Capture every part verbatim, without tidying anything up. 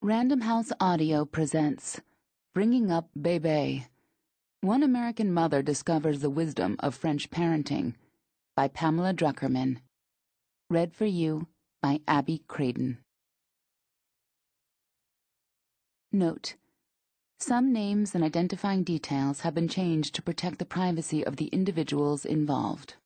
Random House Audio presents Bringing Up Bébé. One American Mother Discovers the Wisdom of French Parenting by Pamela Druckerman. Read for you by Abby Craden. Note: some names and identifying details have been changed to protect the privacy of the individuals involved.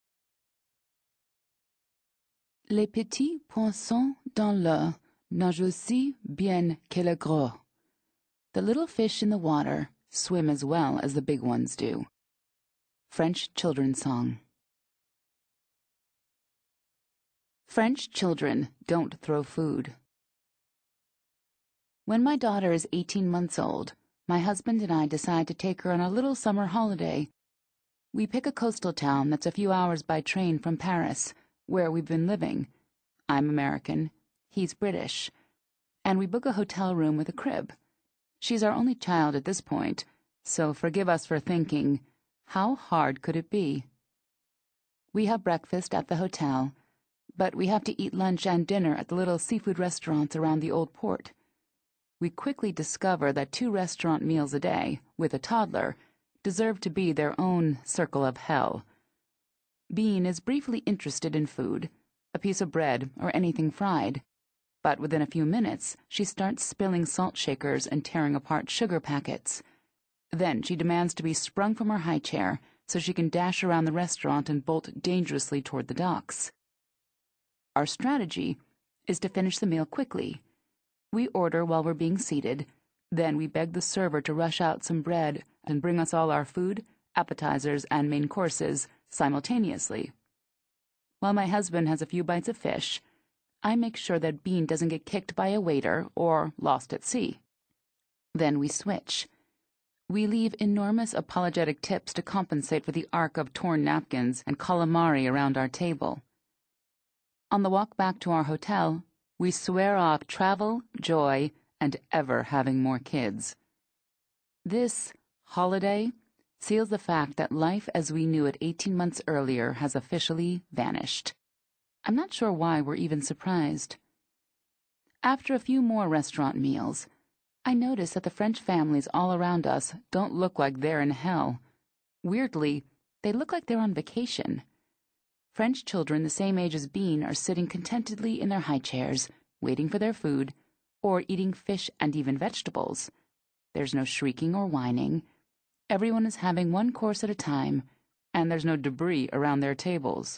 Les petits poissons dans l'eau nagent aussi bien que les gros. The little fish in the water swim as well as the big ones do. French Children's Song. French children don't throw food. When my daughter is eighteen months old, my husband and I decide to take her on a little summer holiday. We pick a coastal town that's a few hours by train from Paris, where we've been living. I'm American, he's British, and we book a hotel room with a crib. She's our only child at this point, so forgive us for thinking, how hard could it be? We have breakfast at the hotel, but we have to eat lunch and dinner at the little seafood restaurants around the old port. We quickly discover that two restaurant meals a day, with a toddler, deserve to be their own circle of hell. Bean is briefly interested in food, a piece of bread or anything fried, but within a few minutes she starts spilling salt shakers and tearing apart sugar packets. Then she demands to be sprung from her high chair so she can dash around the restaurant and bolt dangerously toward the docks. Our strategy is to finish the meal quickly. We order while we're being seated, then we beg the server to rush out some bread and bring us all our food, appetizers, and main courses simultaneously. While my husband has a few bites of fish, I make sure that Bean doesn't get kicked by a waiter or lost at sea. Then we switch. We leave enormous apologetic tips to compensate for the arc of torn napkins and calamari around our table. On the walk back to our hotel, we swear off travel, joy, and ever having more kids. This holiday seals the fact that life as we knew it eighteen months earlier has officially vanished. I'm not sure why we're even surprised. After a few more restaurant meals, I notice that the French families all around us don't look like they're in hell. Weirdly, they look like they're on vacation. French children the same age as Bean are sitting contentedly in their high chairs, waiting for their food, or eating fish and even vegetables. There's no shrieking or whining. Everyone is having one course at a time, and there's no debris around their tables.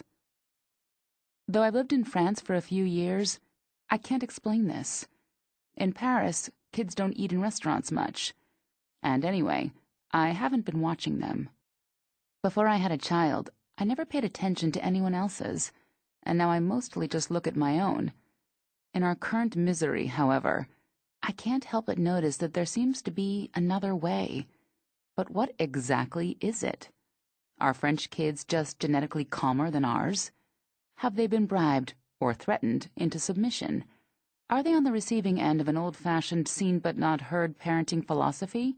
Though I've lived in France for a few years, I can't explain this. In Paris, kids don't eat in restaurants much. And anyway, I haven't been watching them. Before I had a child, I never paid attention to anyone else's, and now I mostly just look at my own. In our current misery, however, I can't help but notice that there seems to be another way. But what exactly is it? Are French kids just genetically calmer than ours? Have they been bribed or threatened into submission? Are they on the receiving end of an old-fashioned seen but not heard parenting philosophy?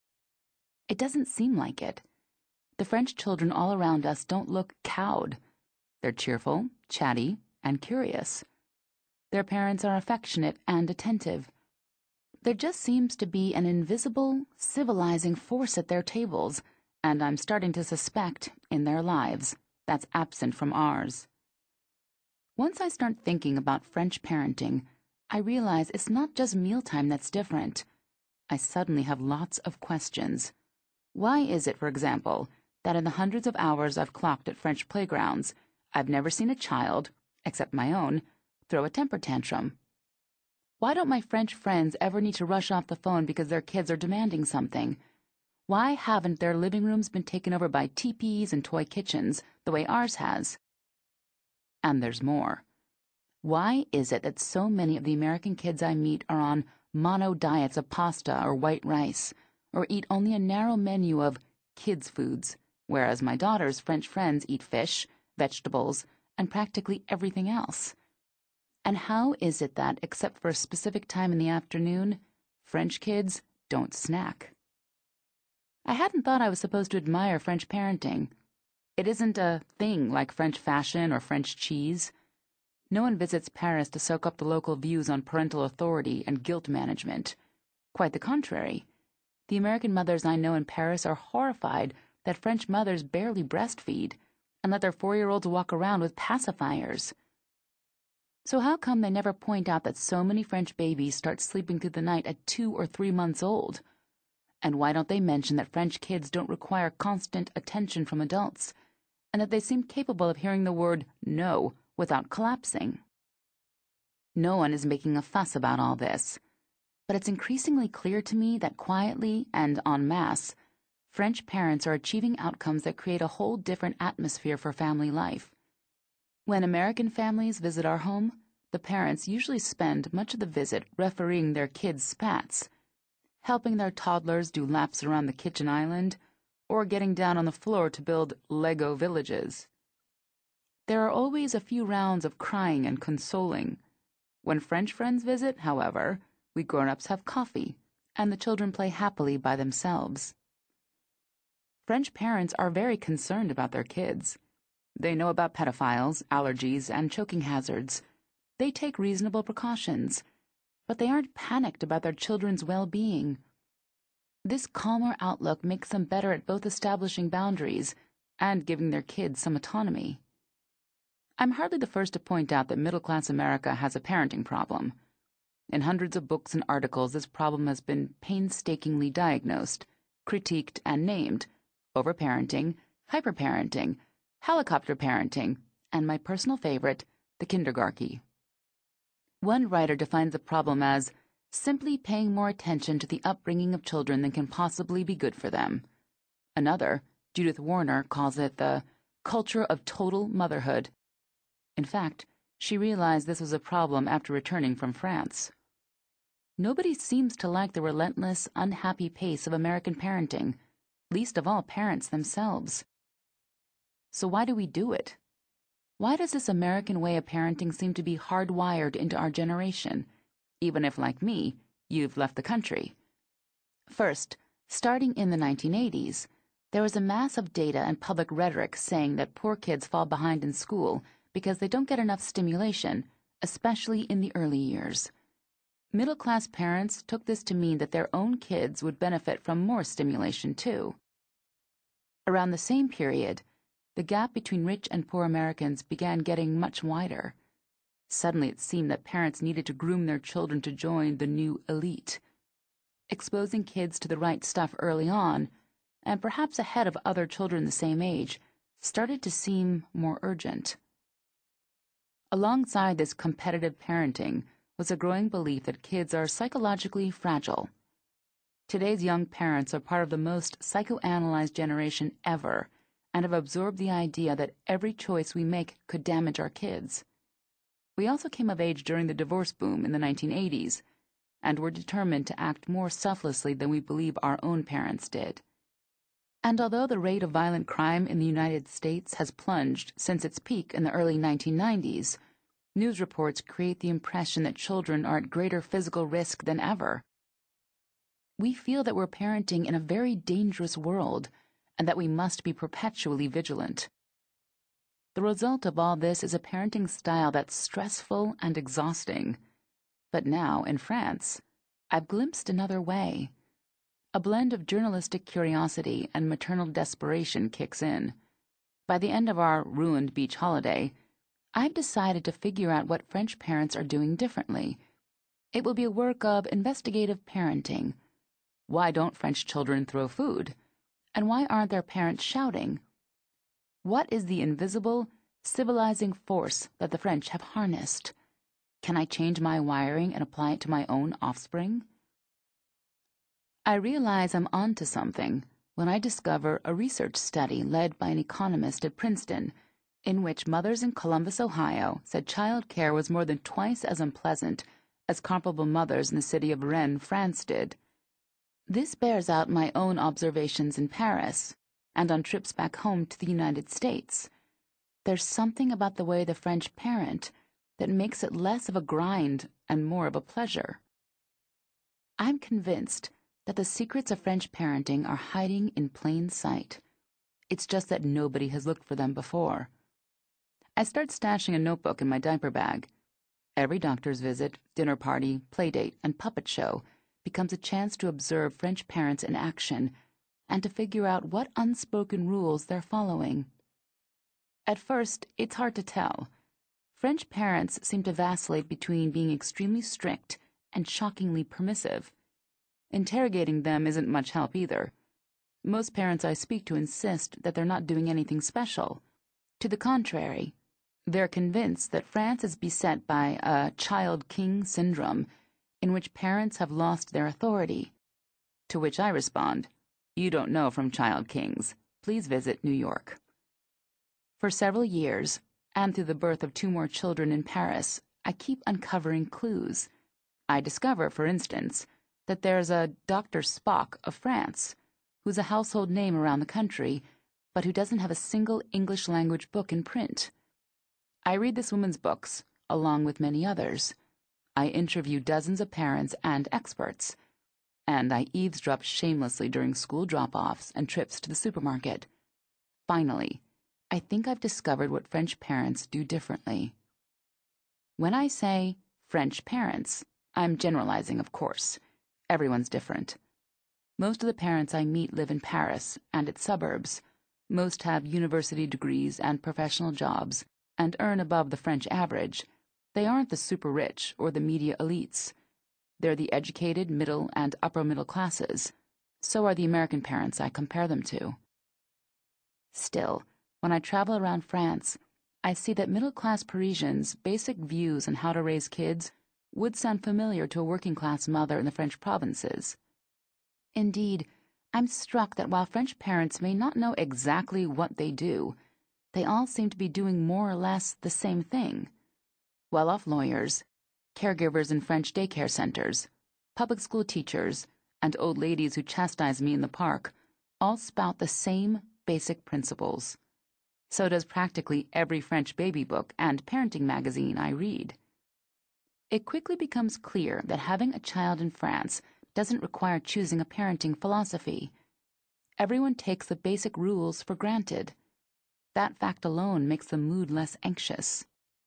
It doesn't seem like it. The French children all around us don't look cowed. They're cheerful, chatty, and curious. Their parents are affectionate and attentive. There just seems to be an invisible, civilizing force at their tables, and I'm starting to suspect, in their lives, that's absent from ours. Once I start thinking about French parenting, I realize it's not just mealtime that's different. I suddenly have lots of questions. Why is it, for example, that in the hundreds of hours I've clocked at French playgrounds, I've never seen a child, except my own, throw a temper tantrum? Why don't my French friends ever need to rush off the phone because their kids are demanding something? Why haven't their living rooms been taken over by teepees and toy kitchens, the way ours has? And there's more. Why is it that so many of the American kids I meet are on mono diets of pasta or white rice, or eat only a narrow menu of kids' foods, whereas my daughter's French friends eat fish, vegetables, and practically everything else? And how is it that, except for a specific time in the afternoon, French kids don't snack? I hadn't thought I was supposed to admire French parenting. It isn't a thing like French fashion or French cheese. No one visits Paris to soak up the local views on parental authority and guilt management. Quite the contrary. The American mothers I know in Paris are horrified that French mothers barely breastfeed and let their four-year-olds walk around with pacifiers. So how come they never point out that so many French babies start sleeping through the night at two or three months old? And why don't they mention that French kids don't require constant attention from adults, and that they seem capable of hearing the word no without collapsing? No one is making a fuss about all this, but it's increasingly clear to me that quietly and en masse, French parents are achieving outcomes that create a whole different atmosphere for family life. When American families visit our home, the parents usually spend much of the visit refereeing their kids' spats, helping their toddlers do laps around the kitchen island, or getting down on the floor to build Lego villages. There are always a few rounds of crying and consoling. When French friends visit, however, we grown-ups have coffee, and the children play happily by themselves. French parents are very concerned about their kids. They know about pedophiles, allergies, and choking hazards. They take reasonable precautions, but they aren't panicked about their children's well-being. This calmer outlook makes them better at both establishing boundaries and giving their kids some autonomy. I'm hardly the first to point out that middle-class America has a parenting problem. In hundreds of books and articles, this problem has been painstakingly diagnosed, critiqued, and named: overparenting, hyperparenting, helicopter parenting, and my personal favorite, the kindergarchy. One writer defines the problem as simply paying more attention to the upbringing of children than can possibly be good for them. Another, Judith Warner, calls it the culture of total motherhood. In fact, she realized this was a problem after returning from France. Nobody seems to like the relentless, unhappy pace of American parenting, least of all parents themselves. So why do we do it? Why does this American way of parenting seem to be hardwired into our generation, even if, like me, you've left the country? First, starting in the nineteen eighties, there was a mass of data and public rhetoric saying that poor kids fall behind in school because they don't get enough stimulation, especially in the early years. Middle-class parents took this to mean that their own kids would benefit from more stimulation, too. Around the same period, the gap between rich and poor Americans began getting much wider. Suddenly it seemed that parents needed to groom their children to join the new elite. Exposing kids to the right stuff early on, and perhaps ahead of other children the same age, started to seem more urgent. Alongside this competitive parenting was a growing belief that kids are psychologically fragile. Today's young parents are part of the most psychoanalyzed generation ever, and have absorbed the idea that every choice we make could damage our kids. We also came of age during the divorce boom in the nineteen eighties, and were determined to act more selflessly than we believe our own parents did. And although the rate of violent crime in the United States has plunged since its peak in the early nineteen nineties, news reports create the impression that children are at greater physical risk than ever. We feel that we're parenting in a very dangerous world, and that we must be perpetually vigilant. The result of all this is a parenting style that's stressful and exhausting. But now, in France, I've glimpsed another way. A blend of journalistic curiosity and maternal desperation kicks in. By the end of our ruined beach holiday, I've decided to figure out what French parents are doing differently. It will be a work of investigative parenting. Why don't French children throw food? And why aren't their parents shouting? What is the invisible, civilizing force that the French have harnessed? Can I change my wiring and apply it to my own offspring? I realize I'm onto something when I discover a research study led by an economist at Princeton, in which mothers in Columbus, Ohio, said child care was more than twice as unpleasant as comparable mothers in the city of Rennes, France did. This bears out my own observations in Paris and on trips back home to the United States. There's something about the way the French parent that makes it less of a grind and more of a pleasure. I'm convinced that the secrets of French parenting are hiding in plain sight. It's just that nobody has looked for them before. I start stashing a notebook in my diaper bag. Every doctor's visit, dinner party, playdate, and puppet show becomes a chance to observe French parents in action and to figure out what unspoken rules they're following. At first, it's hard to tell. French parents seem to vacillate between being extremely strict and shockingly permissive. Interrogating them isn't much help either. Most parents I speak to insist that they're not doing anything special. To the contrary, they're convinced that France is beset by a child king syndrome in which parents have lost their authority. To which I respond, "You don't know from child kings. Please visit New York." For several years, and through the birth of two more children in Paris, I keep uncovering clues. I discover, for instance, that there's a Doctor Spock of France, who's a household name around the country, but who doesn't have a single English-language book in print. I read this woman's books, along with many others. I interview dozens of parents and experts, and I eavesdrop shamelessly during school drop-offs and trips to the supermarket. Finally, I think I've discovered what French parents do differently. When I say French parents, I'm generalizing, of course. Everyone's different. Most of the parents I meet live in Paris and its suburbs. Most have university degrees and professional jobs and earn above the French average. They aren't the super rich or the media elites. They're the educated middle and upper middle classes. So are the American parents I compare them to. Still, when I travel around France, I see that middle-class Parisians' basic views on how to raise kids would sound familiar to a working-class mother in the French provinces. Indeed, I'm struck that while French parents may not know exactly what they do, they all seem to be doing more or less the same thing. Well-off lawyers, caregivers in French daycare centers, public school teachers, and old ladies who chastise me in the park all spout the same basic principles. So does practically every French baby book and parenting magazine I read. It quickly becomes clear that having a child in France doesn't require choosing a parenting philosophy. Everyone takes the basic rules for granted. That fact alone makes the mood less anxious.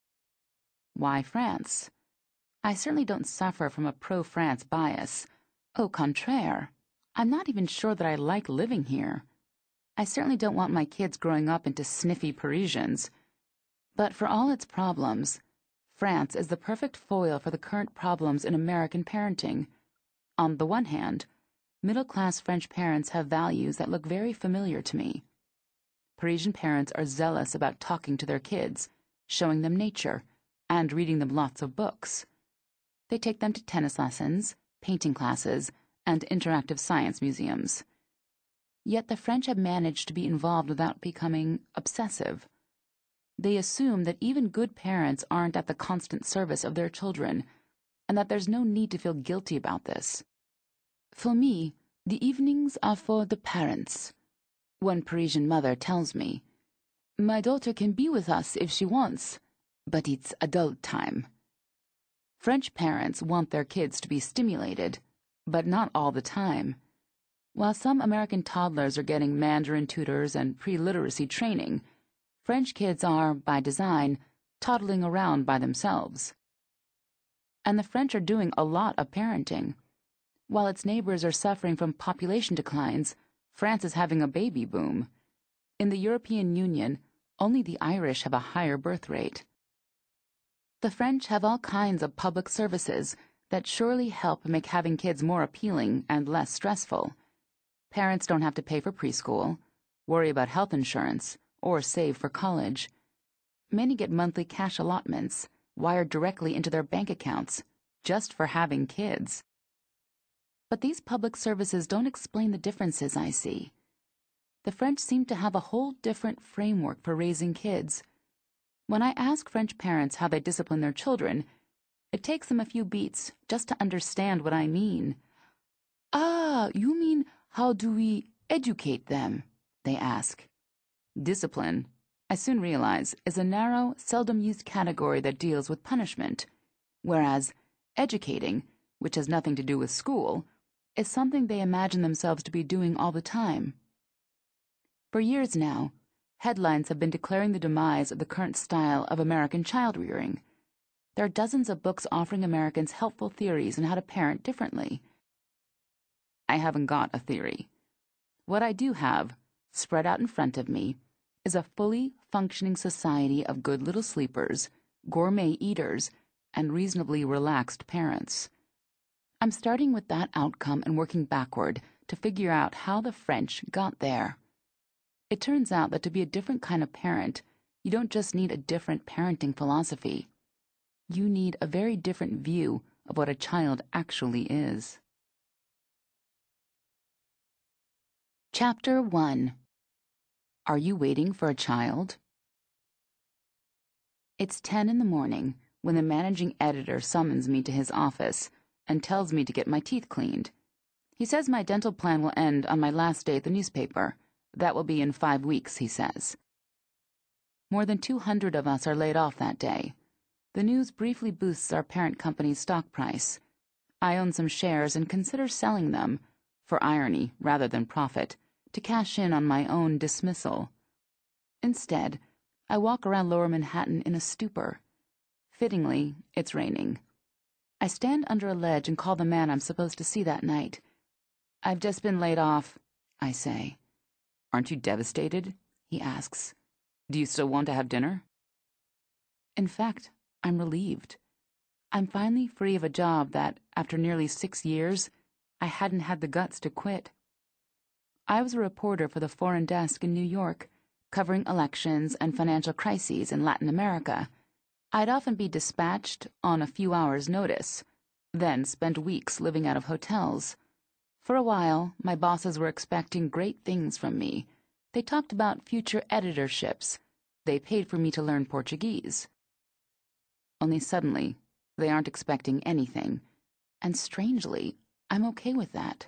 Why France? I certainly don't suffer from a pro-France bias. Au contraire, I'm not even sure that I like living here. I certainly don't want my kids growing up into sniffy Parisians. But for all its problems, France is the perfect foil for the current problems in American parenting. On the one hand, middle-class French parents have values that look very familiar to me. Parisian parents are zealous about talking to their kids, showing them nature, and reading them lots of books. They take them to tennis lessons, painting classes, and interactive science museums. Yet the French have managed to be involved without becoming obsessive. They assume that even good parents aren't at the constant service of their children, and that there's no need to feel guilty about this. For me, the evenings are for the parents. One Parisian mother tells me, "My daughter can be with us if she wants, but it's adult time." French parents want their kids to be stimulated, but not all the time. While some American toddlers are getting Mandarin tutors and pre-literacy training, French kids are, by design, toddling around by themselves. And the French are doing a lot of parenting. While its neighbors are suffering from population declines, France is having a baby boom. In the European Union, only the Irish have a higher birth rate. The French have all kinds of public services that surely help make having kids more appealing and less stressful. Parents don't have to pay for preschool, worry about health insurance, or save for college. Many get monthly cash allotments, wired directly into their bank accounts, just for having kids. But these public services don't explain the differences I see. The French seem to have a whole different framework for raising kids. When I ask French parents how they discipline their children, it takes them a few beats just to understand what I mean. "Ah, you mean, how do we educate them?" they ask. Discipline, I soon realize, is a narrow, seldom-used category that deals with punishment, whereas educating, which has nothing to do with school, is something they imagine themselves to be doing all the time. For years now, Headlines have been declaring the demise of the current style of American child-rearing. There are dozens of books offering Americans helpful theories on how to parent differently. I haven't got a theory. What I do have, spread out in front of me, is a fully functioning society of good little sleepers, gourmet eaters, and reasonably relaxed parents. I'm starting with that outcome and working backward to figure out how the French got there. It turns out that to be a different kind of parent, you don't just need a different parenting philosophy. You need a very different view of what a child actually is. Chapter one. Are you waiting for a child? It's ten in the morning when the managing editor summons me to his office and tells me to get my teeth cleaned. He says my dental plan will end on my last day at the newspaper. That will be in five weeks, he says. More than two hundred of us are laid off that day. The news briefly boosts our parent company's stock price. I own some shares and consider selling them, for irony rather than profit, to cash in on my own dismissal. Instead, I walk around Lower Manhattan in a stupor. Fittingly, it's raining. I stand under a ledge and call the man I'm supposed to see that night. "I've just been laid off," I say. "Aren't you devastated?" he asks. "Do you still want to have dinner?" In fact, I'm relieved. I'm finally free of a job that, after nearly six years, I hadn't had the guts to quit. I was a reporter for the Foreign Desk in New York, covering elections and financial crises in Latin America. I'd often be dispatched on a few hours' notice, then spend weeks living out of hotels. For a while, my bosses were expecting great things from me. They talked about future editorships. They paid for me to learn Portuguese. Only suddenly, they aren't expecting anything, and strangely, I'm okay with that.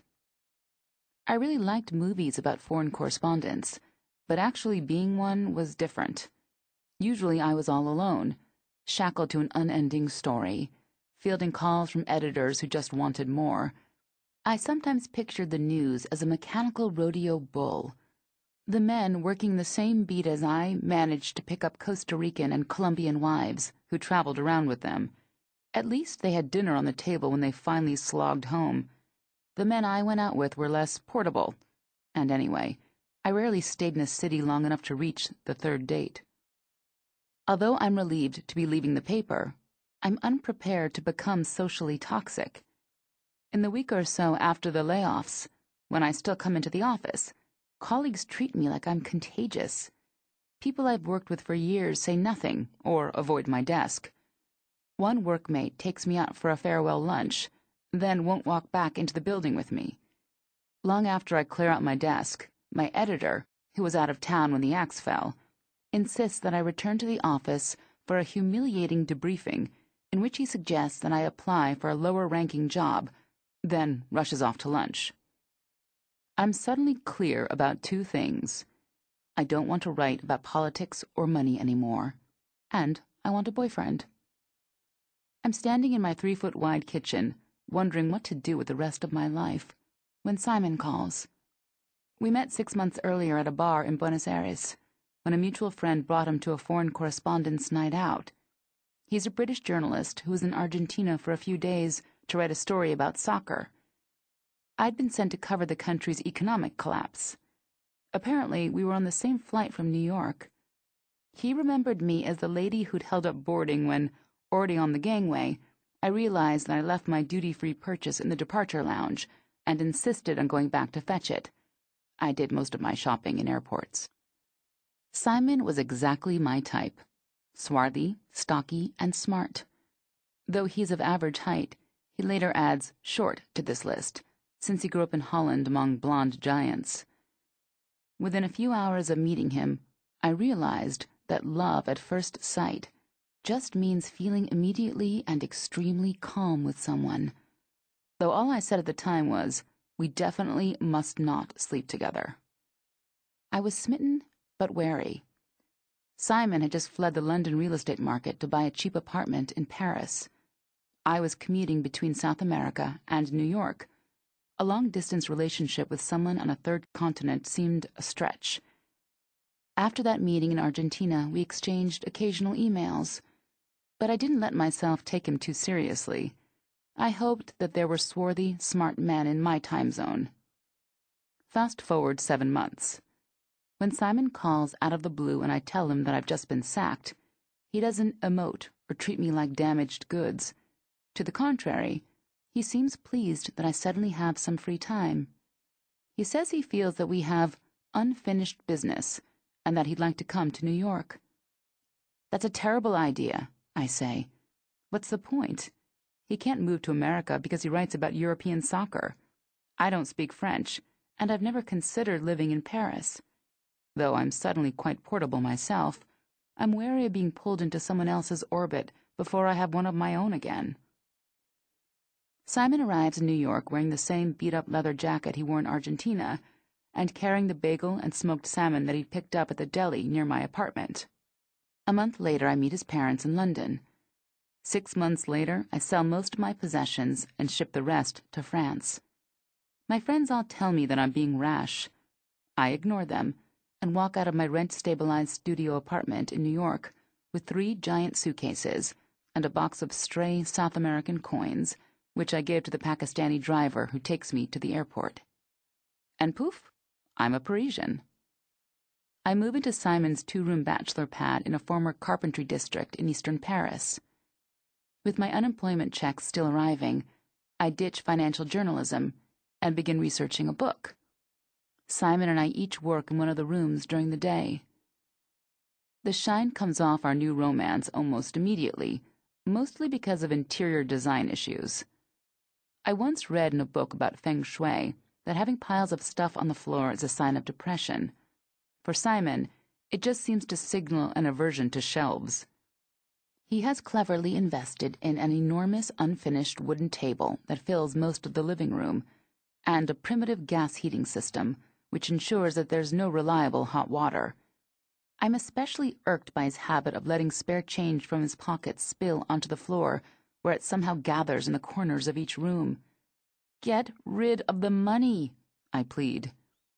I really liked movies about foreign correspondents, but actually being one was different. Usually I was all alone, shackled to an unending story, fielding calls from editors who just wanted more. I sometimes pictured the news as a mechanical rodeo bull. The men working the same beat as I managed to pick up Costa Rican and Colombian wives who traveled around with them. At least they had dinner on the table when they finally slogged home. The men I went out with were less portable, and anyway, I rarely stayed in a city long enough to reach the third date. Although I'm relieved to be leaving the paper, I'm unprepared to become socially toxic. In the week or so after the layoffs, when I still come into the office, colleagues treat me like I'm contagious. People I've worked with for years say nothing or avoid my desk. One workmate takes me out for a farewell lunch, then won't walk back into the building with me. Long after I clear out my desk, my editor, who was out of town when the axe fell, insists that I return to the office for a humiliating debriefing in which he suggests that I apply for a lower-ranking job, then rushes off to lunch. I'm suddenly clear about two things. I don't want to write about politics or money anymore, and I want a boyfriend. I'm standing in my three-foot-wide kitchen, wondering what to do with the rest of my life, when Simon calls. We met six months earlier at a bar in Buenos Aires, when a mutual friend brought him to a foreign correspondence night out. He's a British journalist who was in Argentina for a few days to write a story about soccer. I'd been sent to cover the country's economic collapse. Apparently, we were on the same flight from New York. He remembered me as the lady who'd held up boarding when, already on the gangway, I realized that I left my duty-free purchase in the departure lounge and insisted on going back to fetch it. I did most of my shopping in airports. Simon was exactly my type. Swarthy, stocky, and smart. Though he's of average height, he later adds short to this list, since he grew up in Holland among blonde giants. Within a few hours of meeting him, I realized that love at first sight just means feeling immediately and extremely calm with someone. Though all I said at the time was, we definitely must not sleep together. I was smitten but wary. Simon had just fled the London real estate market to buy a cheap apartment in Paris. I was commuting between South America and New York. A long-distance relationship with someone on a third continent seemed a stretch. After that meeting in Argentina, we exchanged occasional emails, but I didn't let myself take him too seriously. I hoped that there were swarthy, smart men in my time zone. Fast forward seven months. When Simon calls out of the blue and I tell him that I've just been sacked, he doesn't emote or treat me like damaged goods. To the contrary, he seems pleased that I suddenly have some free time. He says he feels that we have unfinished business and that he'd like to come to New York. That's a terrible idea, I say. What's the point? He can't move to America because he writes about European soccer. I don't speak French, and I've never considered living in Paris. Though I'm suddenly quite portable myself, I'm wary of being pulled into someone else's orbit before I have one of my own again. Simon arrives in New York wearing the same beat-up leather jacket he wore in Argentina and carrying the bagel and smoked salmon that he'd picked up at the deli near my apartment. A month later, I meet his parents in London. Six months later, I sell most of my possessions and ship the rest to France. My friends all tell me that I'm being rash. I ignore them and walk out of my rent-stabilized studio apartment in New York with three giant suitcases and a box of stray South American coins, which I give to the Pakistani driver who takes me to the airport. And poof, I'm a Parisian. I move into Simon's two-room bachelor pad in a former carpentry district in eastern Paris. With my unemployment checks still arriving, I ditch financial journalism and begin researching a book. Simon and I each work in one of the rooms during the day. The shine comes off our new romance almost immediately, mostly because of interior design issues. I once read in a book about feng shui that having piles of stuff on the floor is a sign of depression. For Simon, it just seems to signal an aversion to shelves. He has cleverly invested in an enormous unfinished wooden table that fills most of the living room, and a primitive gas heating system, which ensures that there's no reliable hot water. I'm especially irked by his habit of letting spare change from his pockets spill onto the floor, where it somehow gathers in the corners of each room. Get rid of the money, I plead.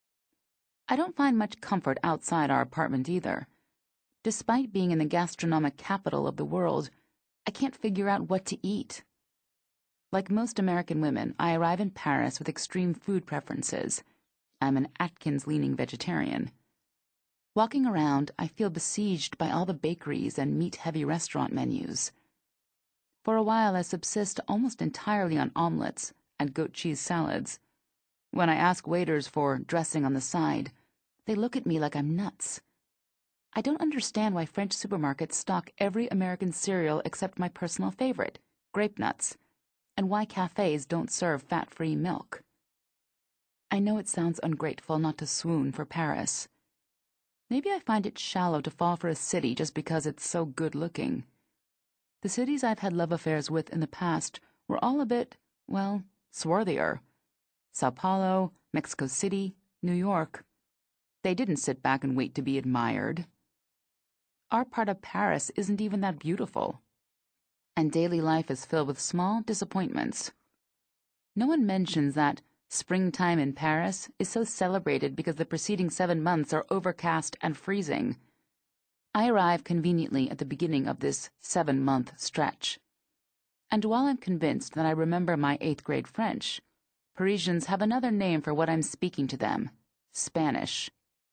I don't find much comfort outside our apartment either. Despite being in the gastronomic capital of the world, I can't figure out what to eat. Like most American women, I arrive in Paris with extreme food preferences. I'm an Atkins-leaning vegetarian. Walking around, I feel besieged by all the bakeries and meat-heavy restaurant menus. For a while, I subsist almost entirely on omelets and goat cheese salads. When I ask waiters for dressing on the side, they look at me like I'm nuts. I don't understand why French supermarkets stock every American cereal except my personal favorite, grape nuts, and why cafes don't serve fat-free milk. I know it sounds ungrateful not to swoon for Paris. Maybe I find it shallow to fall for a city just because it's so good-looking. The cities I've had love affairs with in the past were all a bit, well, swarthier. Sao Paulo, Mexico City, New York. They didn't sit back and wait to be admired. Our part of Paris isn't even that beautiful, and daily life is filled with small disappointments. No one mentions that springtime in Paris is so celebrated because the preceding seven months are overcast and freezing. I arrive conveniently at the beginning of this seven-month stretch. And while I'm convinced that I remember my eighth grade French, Parisians have another name for what I'm speaking to them: Spanish.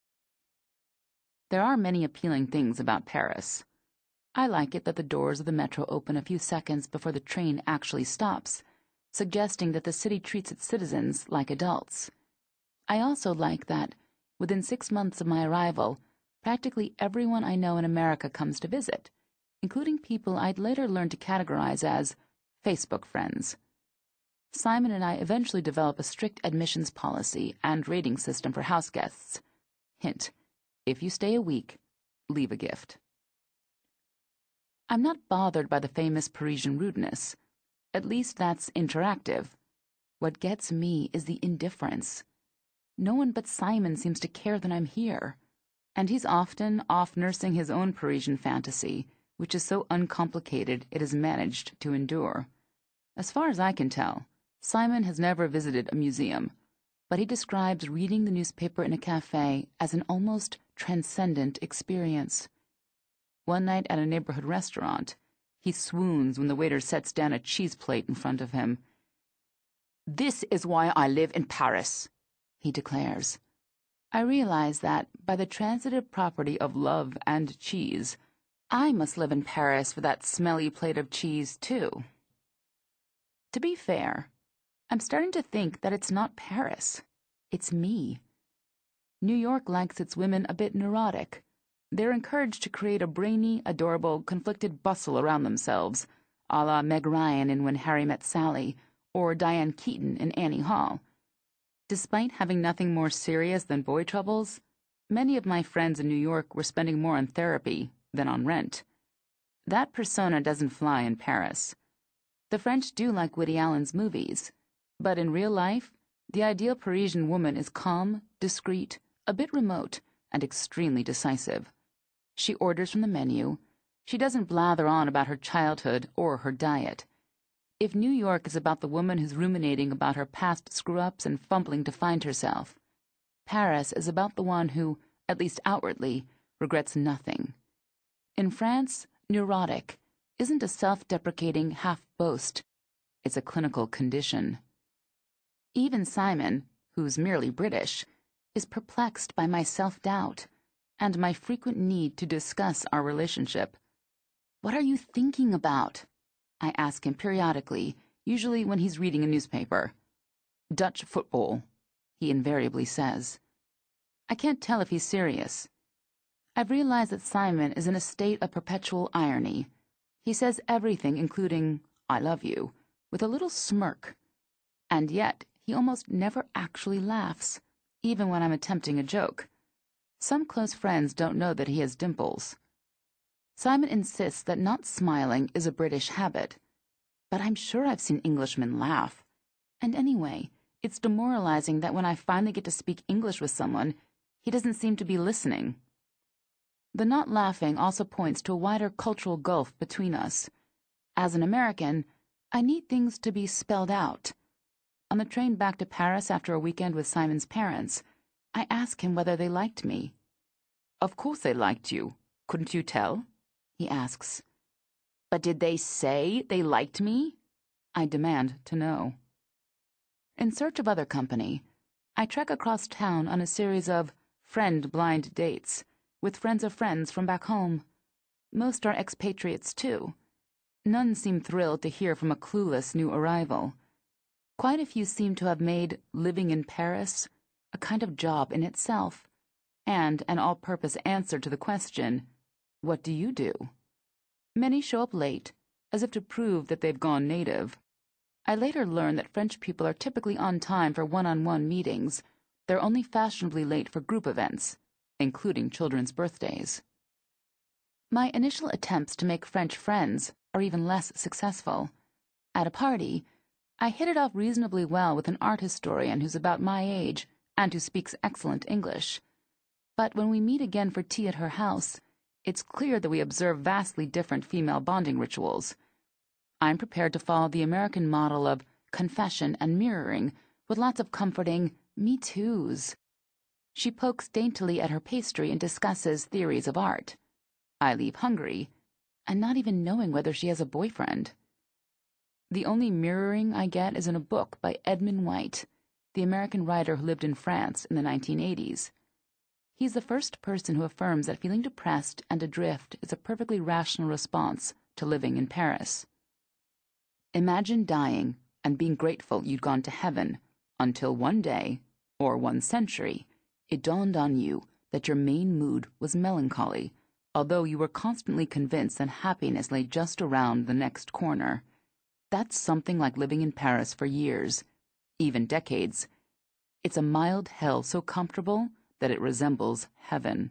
There are many appealing things about Paris. I like it that the doors of the metro open a few seconds before the train actually stops, suggesting that the city treats its citizens like adults. I also like that, within six months of my arrival, practically everyone I know in America comes to visit, including people I'd later learn to categorize as Facebook friends. Simon and I eventually develop a strict admissions policy and rating system for house guests. Hint: if you stay a week, leave a gift. I'm not bothered by the famous Parisian rudeness. At least that's interactive. What gets me is the indifference. No one but Simon seems to care that I'm here, and he's often off nursing his own Parisian fantasy, which is so uncomplicated it is managed to endure. As far as I can tell, Simon has never visited a museum, but he describes reading the newspaper in a cafe as an almost transcendent experience. One night at a neighborhood restaurant, he swoons when the waiter sets down a cheese plate in front of him. "This is why I live in Paris," he declares. I realize that, by the transitive property of love and cheese, I must live in Paris for that smelly plate of cheese, too. To be fair, I'm starting to think that it's not Paris. It's me. New York likes its women a bit neurotic. They're encouraged to create a brainy, adorable, conflicted bustle around themselves, a la Meg Ryan in When Harry Met Sally, or Diane Keaton in Annie Hall. Despite having nothing more serious than boy troubles, many of my friends in New York were spending more on therapy than on rent. That persona doesn't fly in Paris. The French do like Woody Allen's movies, but in real life, the ideal Parisian woman is calm, discreet, a bit remote, and extremely decisive. She orders from the menu. She doesn't blather on about her childhood or her diet. If New York is about the woman who's ruminating about her past screw-ups and fumbling to find herself, Paris is about the one who, at least outwardly, regrets nothing. In France, neurotic isn't a self-deprecating half-boast. It's a clinical condition. Even Simon, who's merely British, is perplexed by my self-doubt and my frequent need to discuss our relationship. "What are you thinking about?" I ask him periodically, usually when he's reading a newspaper. "Dutch football," he invariably says. I can't tell if he's serious. I've realized that Simon is in a state of perpetual irony. He says everything, including "I love you," with a little smirk. And yet, he almost never actually laughs, even when I'm attempting a joke. Some close friends don't know that he has dimples. Simon insists that not smiling is a British habit, but I'm sure I've seen Englishmen laugh. And anyway, it's demoralizing that when I finally get to speak English with someone, he doesn't seem to be listening. The not laughing also points to a wider cultural gulf between us. As an American, I need things to be spelled out. On the train back to Paris after a weekend with Simon's parents, I ask him whether they liked me. "Of course they liked you. Couldn't you tell?" he asks. "But did they say they liked me?" I demand to know. In search of other company, I trek across town on a series of friend-blind dates with friends of friends from back home. Most are expatriates, too. None seem thrilled to hear from a clueless new arrival. Quite a few seem to have made living in Paris a kind of job in itself, and an all-purpose answer to the question, "What do you do?" Many show up late, as if to prove that they've gone native. I later learn that French people are typically on time for one-on-one meetings. They're only fashionably late for group events, including children's birthdays. My initial attempts to make French friends are even less successful. At a party, I hit it off reasonably well with an art historian who's about my age and who speaks excellent English. But when we meet again for tea at her house, it's clear that we observe vastly different female bonding rituals. I'm prepared to follow the American model of confession and mirroring, with lots of comforting "me toos." She pokes daintily at her pastry and discusses theories of art. I leave hungry, and not even knowing whether she has a boyfriend. The only mirroring I get is in a book by Edmund White, the American writer who lived in France in the nineteen eighties. He's the first person who affirms that feeling depressed and adrift is a perfectly rational response to living in Paris. Imagine dying and being grateful you'd gone to heaven until one day, or one century, it dawned on you that your main mood was melancholy, although you were constantly convinced that happiness lay just around the next corner. That's something like living in Paris for years, even decades. It's a mild hell so comfortable that it resembles heaven.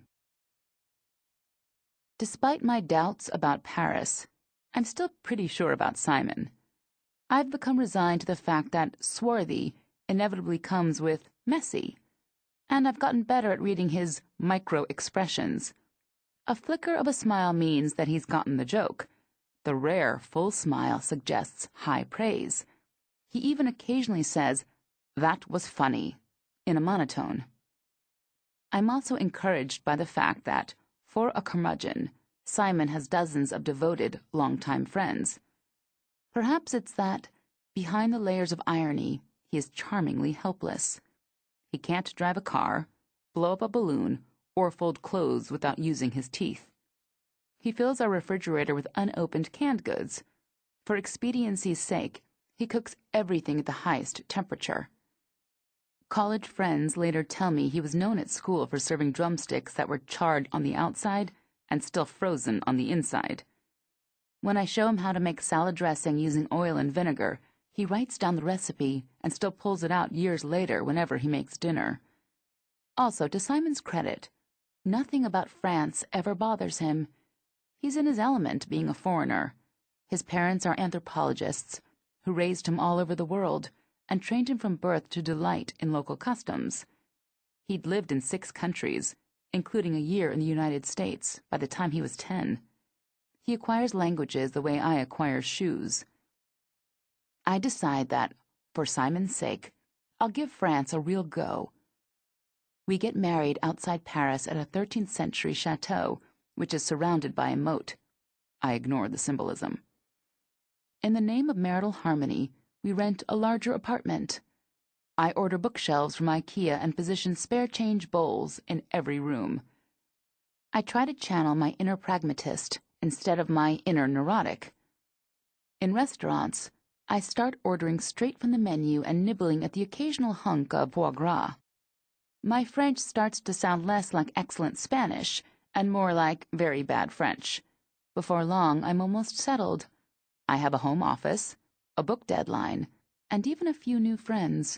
Despite my doubts about Paris, I'm still pretty sure about Simon. I've become resigned to the fact that swarthy inevitably comes with messy, and I've gotten better at reading his micro-expressions. A flicker of a smile means that he's gotten the joke. The rare, full smile suggests high praise. He even occasionally says, "That was funny," in a monotone. I'm also encouraged by the fact that, for a curmudgeon, Simon has dozens of devoted, longtime friends. Perhaps it's that, behind the layers of irony, he is charmingly helpless. He can't drive a car, blow up a balloon, or fold clothes without using his teeth. He fills our refrigerator with unopened canned goods. For expediency's sake, he cooks everything at the highest temperature. College friends later tell me he was known at school for serving drumsticks that were charred on the outside and still frozen on the inside. When I show him how to make salad dressing using oil and vinegar, he writes down the recipe and still pulls it out years later whenever he makes dinner. Also, to Simon's credit, nothing about France ever bothers him. He's in his element being a foreigner. His parents are anthropologists who raised him all over the world and trained him from birth to delight in local customs. He'd lived in six countries, including a year in the United States, by the time he was ten. He acquires languages the way I acquire shoes. I decide that, for Simon's sake, I'll give France a real go. We get married outside Paris at a thirteenth century chateau, which is surrounded by a moat. I ignore the symbolism. In the name of marital harmony, we rent a larger apartment. I order bookshelves from IKEA and position spare change bowls in every room. I try to channel my inner pragmatist instead of my inner neurotic. In restaurants, I start ordering straight from the menu and nibbling at the occasional hunk of foie gras. My French starts to sound less like excellent Spanish and more like very bad French. Before long, I'm almost settled. I have a home office, a book deadline, and even a few new friends.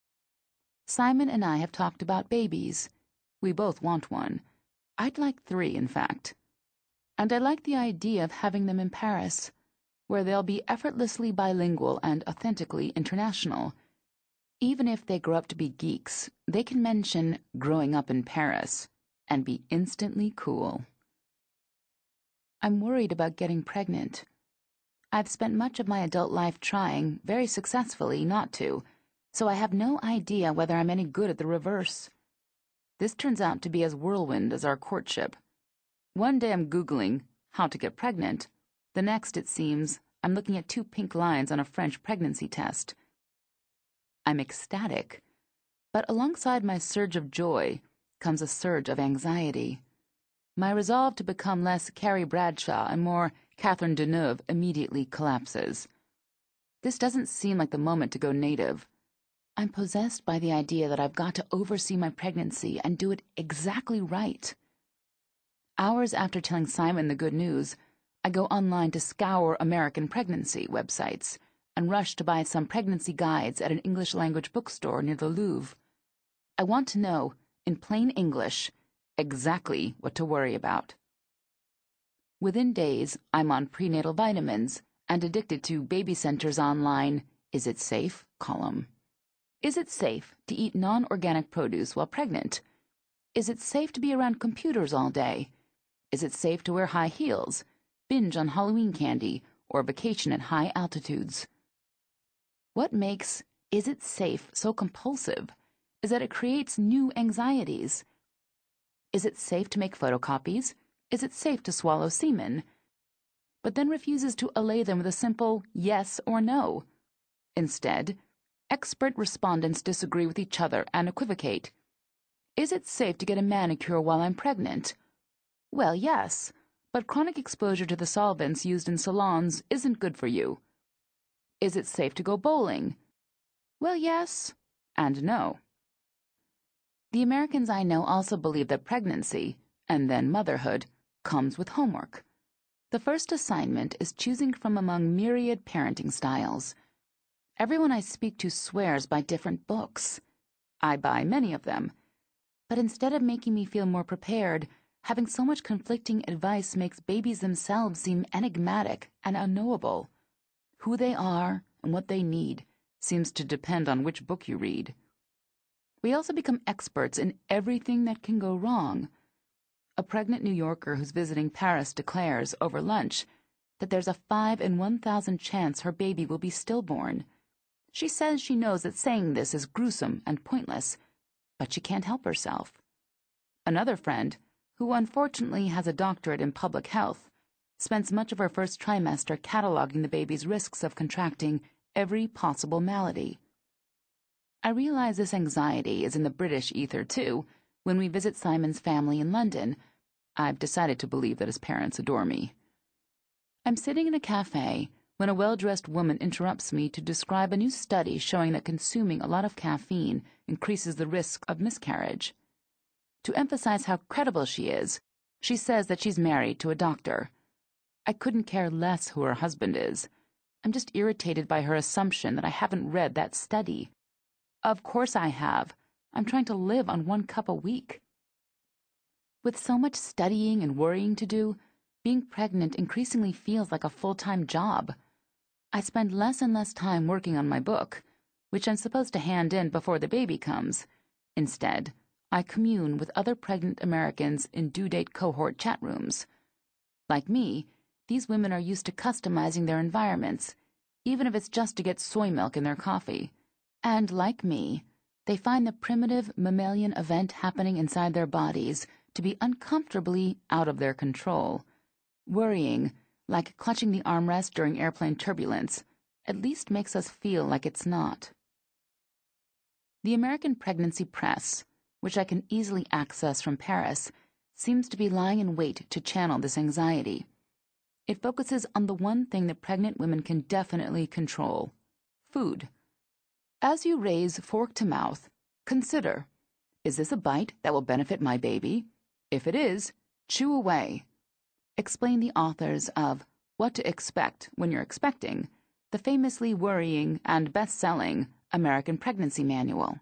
Simon and I have talked about babies. We both want one. I'd like three, in fact. And I like the idea of having them in Paris, where they'll be effortlessly bilingual and authentically international. Even if they grow up to be geeks, they can mention growing up in Paris and be instantly cool. I'm worried about getting pregnant. I've spent much of my adult life trying, very successfully, not to, so I have no idea whether I'm any good at the reverse. This turns out to be as whirlwind as our courtship. One day I'm Googling how to get pregnant. The next, it seems, I'm looking at two pink lines on a French pregnancy test. I'm ecstatic, but alongside my surge of joy comes a surge of anxiety. My resolve to become less Carrie Bradshaw and more Catherine Deneuve immediately collapses. This doesn't seem like the moment to go native. I'm possessed by the idea that I've got to oversee my pregnancy and do it exactly right. Hours after telling Simon the good news, I go online to scour American pregnancy websites and rush to buy some pregnancy guides at an English-language bookstore near the Louvre. I want to know, in plain English, exactly what to worry about. Within days, I'm on prenatal vitamins and addicted to Baby Center's online Is It Safe column. Is it safe to eat non-organic produce while pregnant? Is it safe to be around computers all day? Is it safe to wear high heels, binge on Halloween candy, or vacation at high altitudes? What makes Is It Safe so compulsive is that it creates new anxieties. Is it safe to make photocopies? Is it safe to swallow semen? But then refuses to allay them with a simple yes or no. Instead, expert respondents disagree with each other and equivocate. Is it safe to get a manicure while I'm pregnant? Well, yes, but chronic exposure to the solvents used in salons isn't good for you. Is it safe to go bowling? Well, yes, and no. The Americans I know also believe that pregnancy, and then motherhood, comes with homework. The first assignment is choosing from among myriad parenting styles. Everyone I speak to swears by different books. I buy many of them. But instead of making me feel more prepared, having so much conflicting advice makes babies themselves seem enigmatic and unknowable. Who they are and what they need seems to depend on which book you read. We also become experts in everything that can go wrong. A pregnant New Yorker who's visiting Paris declares, over lunch, that there's a five in one thousand chance her baby will be stillborn. She says she knows that saying this is gruesome and pointless, but she can't help herself. Another friend, who unfortunately has a doctorate in public health, spends much of her first trimester cataloging the baby's risks of contracting every possible malady. I realize this anxiety is in the British ether, too, when we visit Simon's family in London. I've decided to believe that his parents adore me. I'm sitting in a cafe when a well-dressed woman interrupts me to describe a new study showing that consuming a lot of caffeine increases the risk of miscarriage. To emphasize how credible she is, she says that she's married to a doctor. I couldn't care less who her husband is. I'm just irritated by her assumption that I haven't read that study. Of course I have. I'm trying to live on one cup a week. With so much studying and worrying to do, being pregnant increasingly feels like a full-time job. I spend less and less time working on my book, which I'm supposed to hand in before the baby comes. Instead, I commune with other pregnant Americans in due-date cohort chat rooms. Like me, these women are used to customizing their environments, even if it's just to get soy milk in their coffee. And like me, they find the primitive mammalian event happening inside their bodies to be uncomfortably out of their control. Worrying, like clutching the armrest during airplane turbulence, at least makes us feel like it's not. The American pregnancy press, which I can easily access from Paris, seems to be lying in wait to channel this anxiety. It focuses on the one thing that pregnant women can definitely control: food. As you raise fork to mouth, consider, is this a bite that will benefit my baby? If it is, chew away. Explain the authors of What to Expect When You're Expecting, the famously worrying and best-selling American Pregnancy Manual.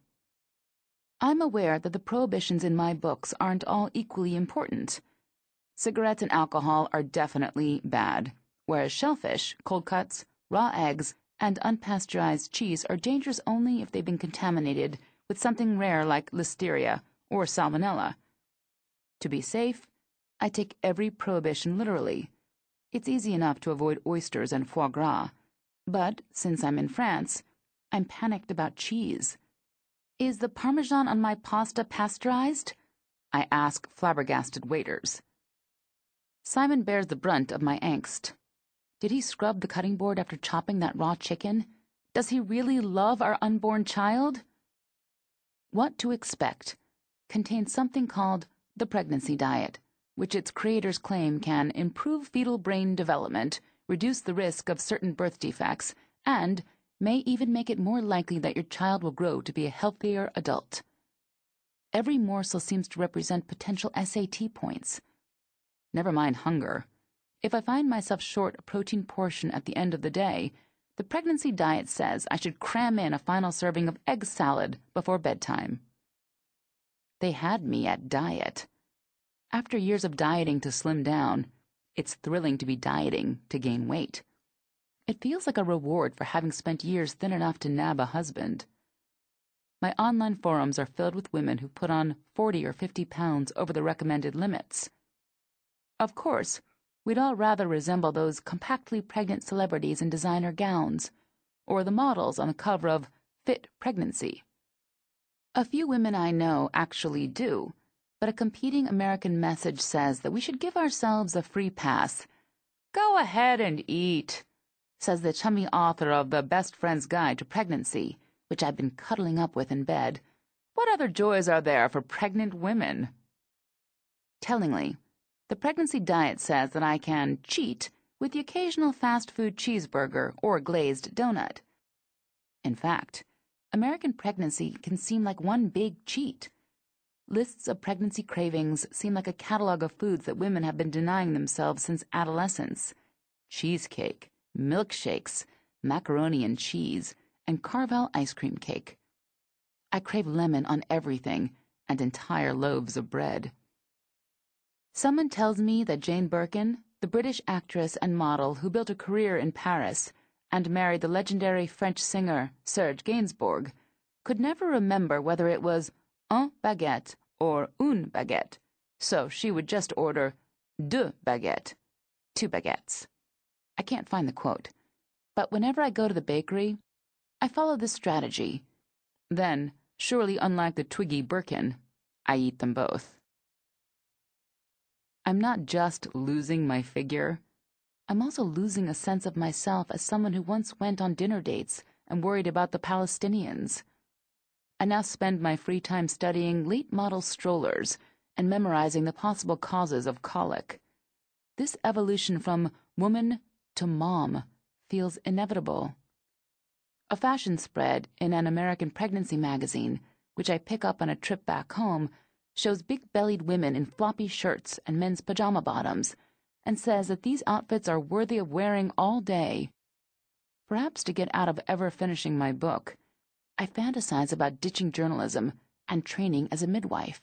I'm aware that the prohibitions in my books aren't all equally important. Cigarettes and alcohol are definitely bad, whereas shellfish, cold cuts, raw eggs, and unpasteurized cheese are dangerous only if they've been contaminated with something rare like listeria or salmonella. To be safe, I take every prohibition literally. It's easy enough to avoid oysters and foie gras, but since I'm in France, I'm panicked about cheese. Is the Parmesan on my pasta pasteurized? I ask flabbergasted waiters. Simon bears the brunt of my angst. Did he scrub the cutting board after chopping that raw chicken? Does he really love our unborn child? What to Expect contains something called the pregnancy diet, which its creators claim can improve fetal brain development, reduce the risk of certain birth defects, and may even make it more likely that your child will grow to be a healthier adult. Every morsel seems to represent potential S A T points. Never mind hunger. If I find myself short a protein portion at the end of the day, the pregnancy diet says I should cram in a final serving of egg salad before bedtime. They had me at diet. After years of dieting to slim down, it's thrilling to be dieting to gain weight. It feels like a reward for having spent years thin enough to nab a husband. My online forums are filled with women who put on forty or fifty pounds over the recommended limits. Of course, we'd all rather resemble those compactly pregnant celebrities in designer gowns, or the models on the cover of Fit Pregnancy. A few women I know actually do, but a competing American message says that we should give ourselves a free pass. Go ahead and eat, says the chummy author of The Best Friend's Guide to Pregnancy, which I've been cuddling up with in bed. What other joys are there for pregnant women? Tellingly, the pregnancy diet says that I can cheat with the occasional fast food cheeseburger or glazed donut. In fact, American pregnancy can seem like one big cheat. Lists of pregnancy cravings seem like a catalog of foods that women have been denying themselves since adolescence. Cheesecake, milkshakes, macaroni and cheese, and Carvel ice cream cake. I crave lemon on everything and entire loaves of bread. Someone tells me that Jane Birkin, the British actress and model who built a career in Paris and married the legendary French singer Serge Gainsbourg, could never remember whether it was un baguette or une baguette, so she would just order deux baguettes, two baguettes. I can't find the quote, but whenever I go to the bakery, I follow this strategy. Then, surely unlike the Twiggy Birkin, I eat them both. I'm not just losing my figure. I'm also losing a sense of myself as someone who once went on dinner dates and worried about the Palestinians. I now spend my free time studying late model strollers and memorizing the possible causes of colic. This evolution from woman to mom feels inevitable. A fashion spread in an American pregnancy magazine, which I pick up on a trip back home, shows big-bellied women in floppy shirts and men's pajama bottoms, and says that these outfits are worthy of wearing all day. Perhaps to get out of ever finishing my book, I fantasize about ditching journalism and training as a midwife.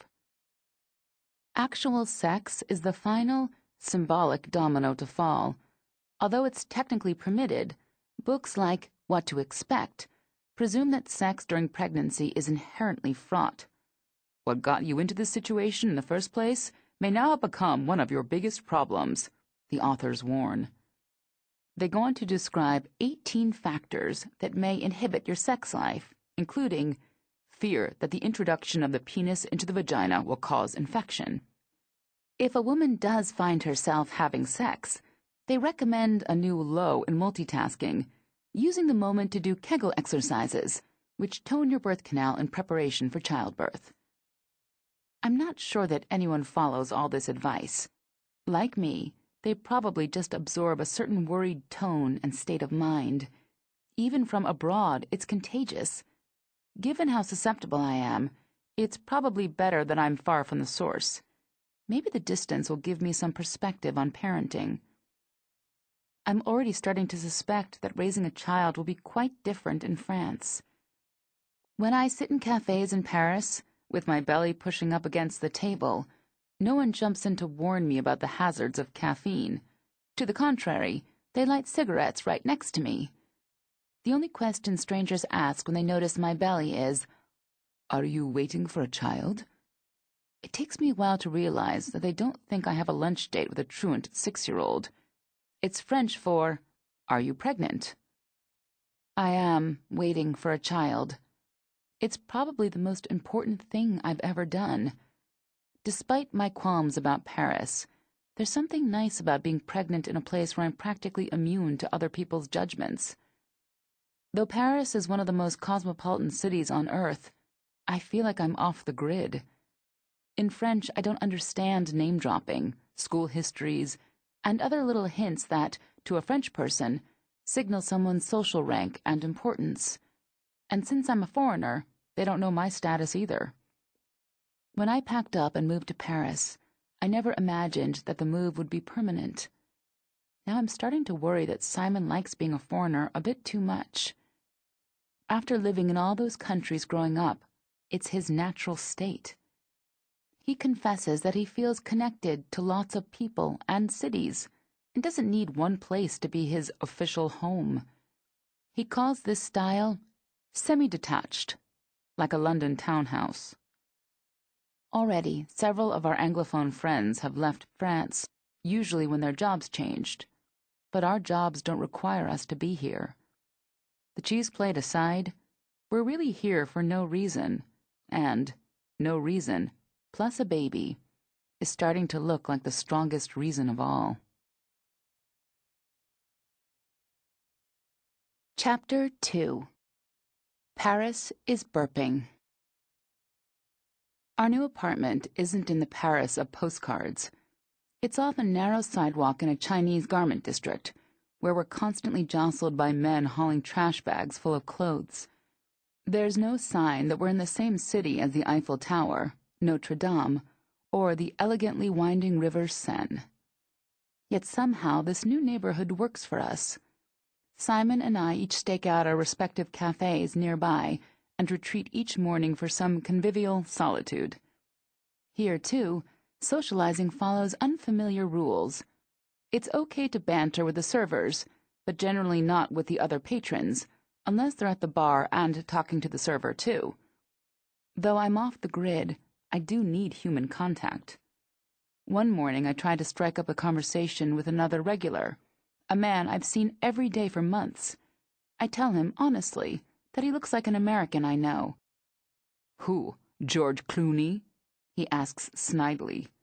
Actual sex is the final, symbolic domino to fall. Although it's technically permitted, books like What to Expect presume that sex during pregnancy is inherently fraught. What got you into this situation in the first place may now have become one of your biggest problems, the authors warn. They go on to describe eighteen factors that may inhibit your sex life, including fear that the introduction of the penis into the vagina will cause infection. If a woman does find herself having sex, they recommend a new low in multitasking, using the moment to do Kegel exercises, which tone your birth canal in preparation for childbirth. I'm not sure that anyone follows all this advice. Like me, they probably just absorb a certain worried tone and state of mind. Even from abroad, it's contagious. Given how susceptible I am, it's probably better that I'm far from the source. Maybe the distance will give me some perspective on parenting. I'm already starting to suspect that raising a child will be quite different in France. When I sit in cafes in Paris, with my belly pushing up against the table, no one jumps in to warn me about the hazards of caffeine. To the contrary, they light cigarettes right next to me. The only question strangers ask when they notice my belly is, "Are you waiting for a child?" It takes me a while to realize that they don't think I have a lunch date with a truant six-year-old. It's French for, "Are you pregnant?" I am waiting for a child. It's probably the most important thing I've ever done. Despite my qualms about Paris, there's something nice about being pregnant in a place where I'm practically immune to other people's judgments. Though Paris is one of the most cosmopolitan cities on Earth, I feel like I'm off the grid. In French, I don't understand name-dropping, school histories, and other little hints that, to a French person, signal someone's social rank and importance. And since I'm a foreigner, they don't know my status either. When I packed up and moved to Paris, I never imagined that the move would be permanent. Now I'm starting to worry that Simon likes being a foreigner a bit too much. After living in all those countries growing up, it's his natural state. He confesses that he feels connected to lots of people and cities and doesn't need one place to be his official home. He calls this style semi-detached, like a London townhouse. Already, several of our Anglophone friends have left France, usually when their jobs changed. But our jobs don't require us to be here. The cheese plate aside, we're really here for no reason, and no reason, plus a baby, is starting to look like the strongest reason of all. Chapter two. Paris is burping. Our new apartment isn't in the Paris of postcards. It's off a narrow sidewalk in a Chinese garment district, where we're constantly jostled by men hauling trash bags full of clothes. There's no sign that we're in the same city as the Eiffel Tower, Notre Dame, or the elegantly winding river Seine. Yet somehow this new neighborhood works for us. Simon and I each stake out our respective cafes nearby and retreat each morning for some convivial solitude. Here, too, socializing follows unfamiliar rules. It's okay to banter with the servers, but generally not with the other patrons, unless they're at the bar and talking to the server, too. Though I'm off the grid, I do need human contact. One morning I tried to strike up a conversation with another regular, a man I've seen every day for months. I tell him, honestly, that he looks like an American I know. "Who, George Clooney?" he asks snidely.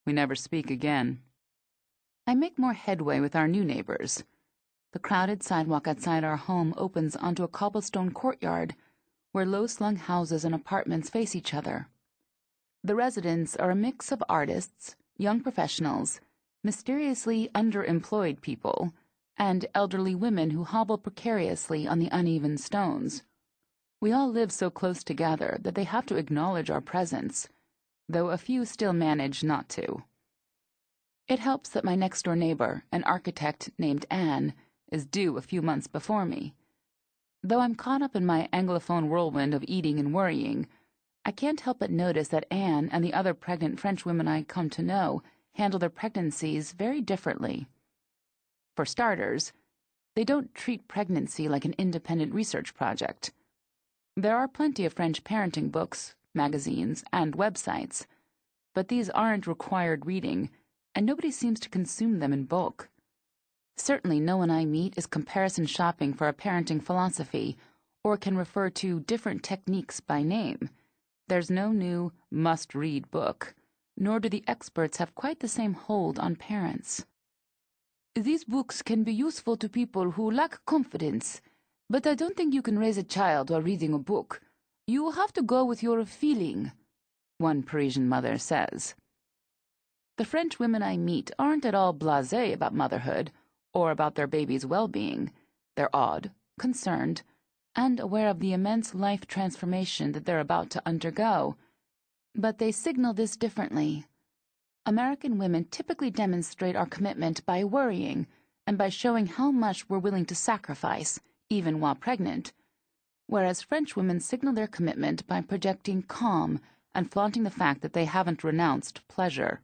We never speak again. I make more headway with our new neighbors. The crowded sidewalk outside our home opens onto a cobblestone courtyard where low-slung houses and apartments face each other. The residents are a mix of artists, young professionals, mysteriously underemployed people, and elderly women who hobble precariously on the uneven stones. We all live so close together that they have to acknowledge our presence, though a few still manage not to. It helps that my next-door neighbor, an architect named Anne, is due a few months before me. Though I'm caught up in my Anglophone whirlwind of eating and worrying, I can't help but notice that Anne and the other pregnant French women I come to know handle their pregnancies very differently. For starters, they don't treat pregnancy like an independent research project. There are plenty of French parenting books, magazines, and websites, but these aren't required reading, and nobody seems to consume them in bulk. Certainly no one I meet is comparison shopping for a parenting philosophy, or can refer to different techniques by name. There's no new must-read book, nor do the experts have quite the same hold on parents. These books can be useful to people who lack confidence, but I don't think you can raise a child while reading a book. You have to go with your feeling, one Parisian mother says. The French women I meet aren't at all blasé about motherhood or about their baby's well-being. They're odd, concerned, and aware of the immense life transformation that they're about to undergo. But they signal this differently. American women typically demonstrate our commitment by worrying and by showing how much we're willing to sacrifice, even while pregnant, whereas French women signal their commitment by projecting calm and flaunting the fact that they haven't renounced pleasure.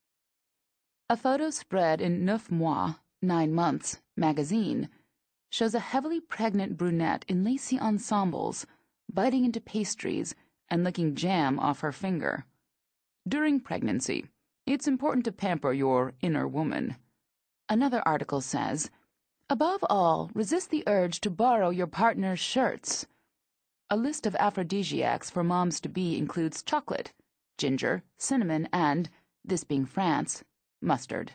A photo spread in Neuf Mois, Nine Months, magazine shows a heavily pregnant brunette in lacy ensembles, biting into pastries and licking jam off her finger. During pregnancy, it's important to pamper your inner woman. Another article says, above all, resist the urge to borrow your partner's shirts. A list of aphrodisiacs for moms-to-be includes chocolate, ginger, cinnamon, and, this being France, mustard.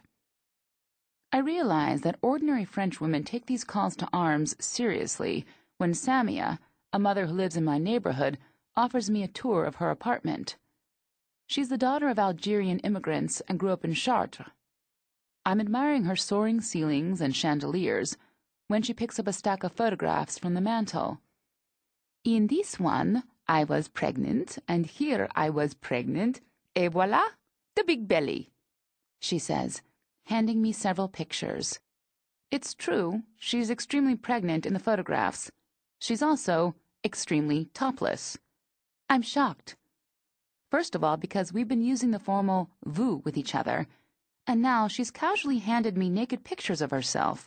I realize that ordinary French women take these calls to arms seriously when Samia, a mother who lives in my neighborhood, offers me a tour of her apartment. She's the daughter of Algerian immigrants and grew up in Chartres. I'm admiring her soaring ceilings and chandeliers when she picks up a stack of photographs from the mantel. In this one, I was pregnant, and here I was pregnant, et voilà, the big belly, she says, handing me several pictures. It's true, she's extremely pregnant in the photographs. She's also extremely topless. I'm shocked. First of all, because we've been using the formal vous with each other, and now she's casually handed me naked pictures of herself.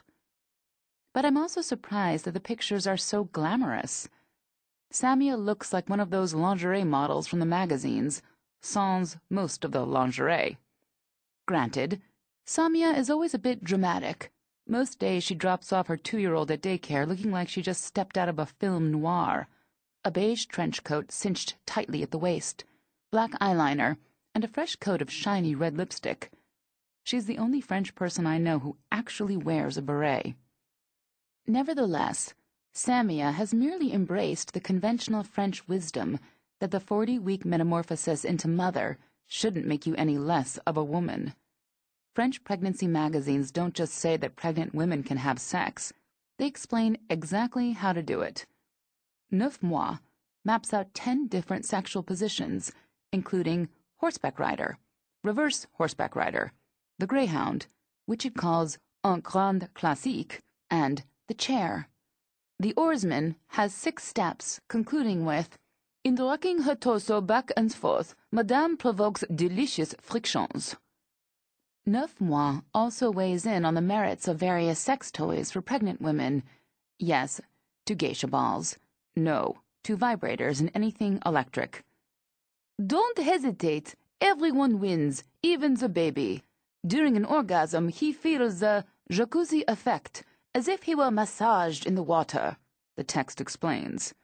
But I'm also surprised that the pictures are so glamorous. Samia looks like one of those lingerie models from the magazines, sans most of the lingerie. Granted, Samia is always a bit dramatic. Most days she drops off her two-year-old at daycare looking like she just stepped out of a film noir. A beige trench coat cinched tightly at the waist, black eyeliner, and a fresh coat of shiny red lipstick. She's the only French person I know who actually wears a beret. Nevertheless, Samia has merely embraced the conventional French wisdom that the forty-week metamorphosis into mother shouldn't make you any less of a woman. French pregnancy magazines don't just say that pregnant women can have sex. They explain exactly how to do it. Neuf Mois maps out ten different sexual positions, including horseback rider, reverse horseback rider, the greyhound, which it calls un grand classique, and the chair. The oarsman has six steps, concluding with, in rocking her torso back and forth, Madame provokes delicious frictions. Neuf Mois also weighs in on the merits of various sex toys for pregnant women. Yes, to geisha balls. No, to vibrators and anything electric. Don't hesitate. Everyone wins, even the baby. During an orgasm, he feels the jacuzzi effect, as if he were massaged in the water, the text explains.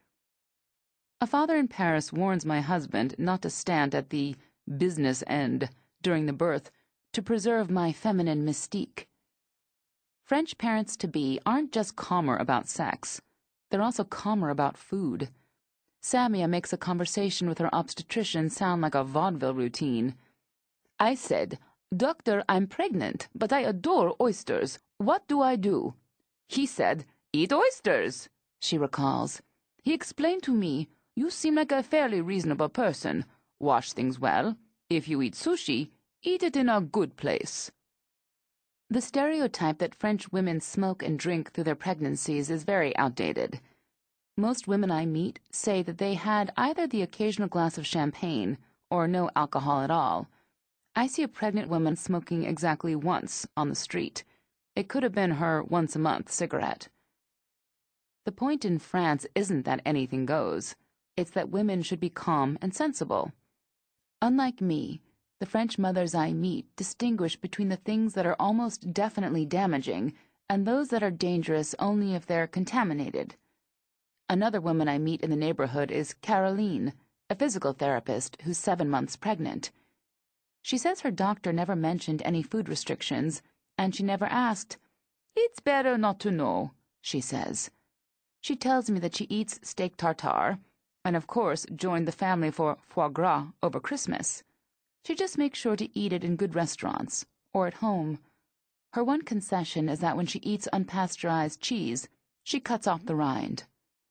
A father in Paris warns my husband not to stand at the business end during the birth, to preserve my feminine mystique. French parents-to-be aren't just calmer about sex. They're also calmer about food. Samia makes a conversation with her obstetrician sound like a vaudeville routine. I said, "Doctor, I'm pregnant, but I adore oysters. What do I do?" He said, "Eat oysters," she recalls. He explained to me, "You seem like a fairly reasonable person. Wash things well. If you eat sushi, eat it in a good place." The stereotype that French women smoke and drink through their pregnancies is very outdated. Most women I meet say that they had either the occasional glass of champagne or no alcohol at all. I see a pregnant woman smoking exactly once on the street. It could have been her once-a-month cigarette. The point in France isn't that anything goes. It's that women should be calm and sensible. Unlike me, the French mothers I meet distinguish between the things that are almost definitely damaging and those that are dangerous only if they're contaminated. Another woman I meet in the neighborhood is Caroline, a physical therapist who's seven months pregnant. She says her doctor never mentioned any food restrictions, and she never asked. "It's better not to know," she says. She tells me that she eats steak tartare, and of course joined the family for foie gras over Christmas. She just makes sure to eat it in good restaurants, or at home. Her one concession is that when she eats unpasteurized cheese, she cuts off the rind.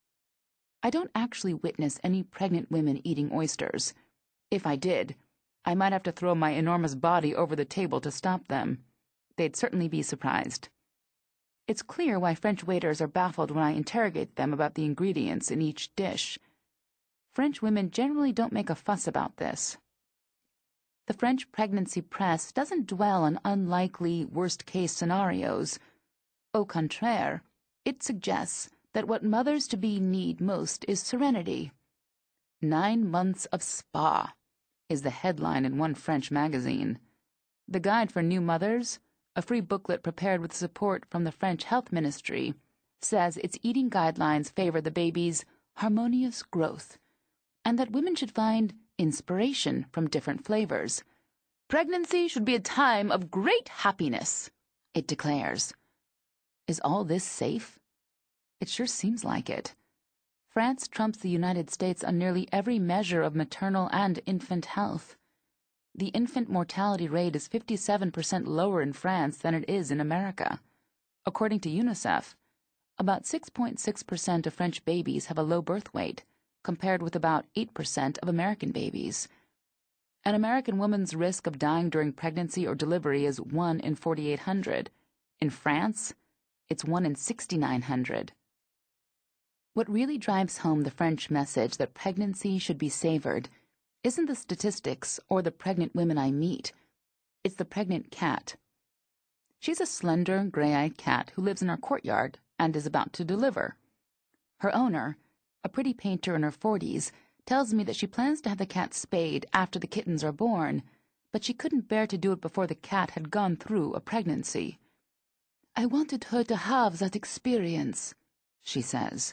I don't actually witness any pregnant women eating oysters. If I did, I might have to throw my enormous body over the table to stop them. They'd certainly be surprised. It's clear why French waiters are baffled when I interrogate them about the ingredients in each dish. French women generally don't make a fuss about this. The French pregnancy press doesn't dwell on unlikely worst-case scenarios. Au contraire, it suggests that what mothers-to-be need most is serenity. Nine months of spa is the headline in one French magazine. The Guide for New Mothers, a free booklet prepared with support from the French Health Ministry, says its eating guidelines favor the baby's harmonious growth, and that women should find inspiration from different flavors. Pregnancy should be a time of great happiness, it declares. Is all this safe? It sure seems like it. France trumps the United States on nearly every measure of maternal and infant health. The infant mortality rate is fifty-seven percent lower in France than it is in America. According to UNICEF, about six point six percent of French babies have a low birth weight, compared with about eight percent of American babies. An American woman's risk of dying during pregnancy or delivery is one in forty-eight hundred. In France, it's one in sixty-nine hundred. What really drives home the French message that pregnancy should be savored isn't the statistics or the pregnant women I meet. It's the pregnant cat. She's a slender, gray-eyed cat who lives in our courtyard and is about to deliver. Her owner, a pretty painter in her forties, tells me that she plans to have the cat spayed after the kittens are born, but she couldn't bear to do it before the cat had gone through a pregnancy. "I wanted her to have that experience," she says.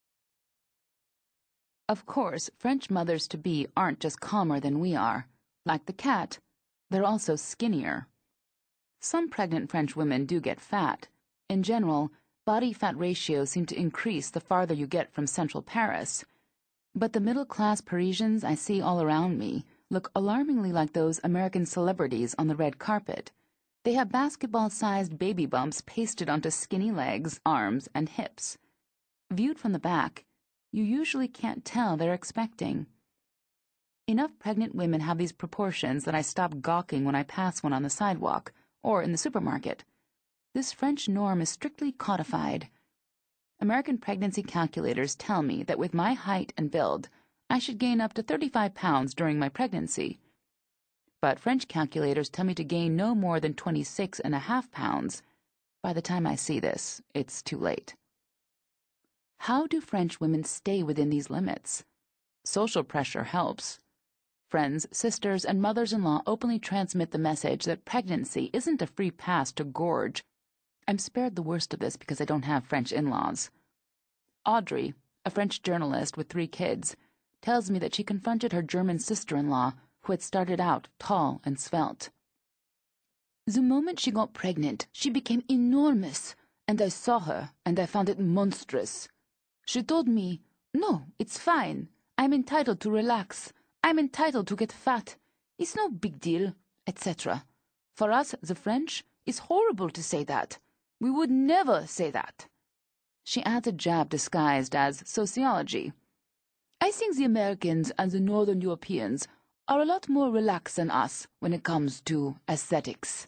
Of course, French mothers-to-be aren't just calmer than we are. Like the cat, they're also skinnier. Some pregnant French women do get fat. In general, body fat ratios seem to increase the farther you get from central Paris. But the middle-class Parisians I see all around me look alarmingly like those American celebrities on the red carpet. They have basketball-sized baby bumps pasted onto skinny legs, arms, and hips. Viewed from the back, you usually can't tell they're expecting. Enough pregnant women have these proportions that I stop gawking when I pass one on the sidewalk or in the supermarket. This French norm is strictly codified. American pregnancy calculators tell me that with my height and build, I should gain up to thirty-five pounds during my pregnancy. But French calculators tell me to gain no more than twenty-six and a half pounds. By the time I see this, it's too late. How do French women stay within these limits? Social pressure helps. Friends, sisters, and mothers-in-law openly transmit the message that pregnancy isn't a free pass to gorge. I'm spared the worst of this because I don't have French in-laws. Audrey, a French journalist with three kids, tells me that she confronted her German sister-in-law, who had started out tall and svelte. The moment she got pregnant, she became enormous, and I saw her, and I found it monstrous. She told me, no, it's fine. I'm entitled to relax. I'm entitled to get fat. It's no big deal, et cetera. For us, the French, it's horrible to say that. We would never say that. She adds a jab disguised as sociology. I think the Americans and the Northern Europeans are a lot more relaxed than us when it comes to aesthetics.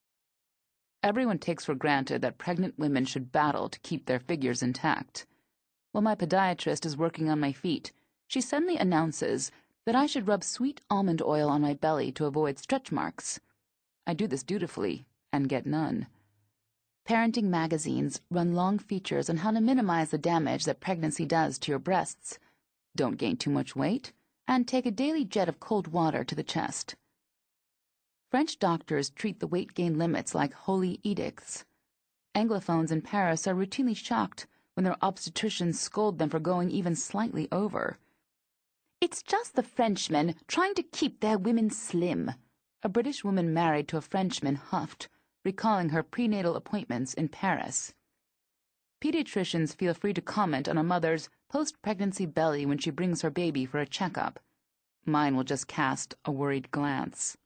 Everyone takes for granted that pregnant women should battle to keep their figures intact. While my podiatrist is working on my feet, she suddenly announces that I should rub sweet almond oil on my belly to avoid stretch marks. I do this dutifully and get none. Parenting magazines run long features on how to minimize the damage that pregnancy does to your breasts. Don't gain too much weight, and take a daily jet of cold water to the chest. French doctors treat the weight gain limits like holy edicts. Anglophones in Paris are routinely shocked when their obstetricians scold them for going even slightly over. It's just the Frenchmen trying to keep their women slim, a British woman married to a Frenchman huffed, recalling her prenatal appointments in Paris. Pediatricians feel free to comment on a mother's post-pregnancy belly when she brings her baby for a checkup. Mine will just cast a worried glance.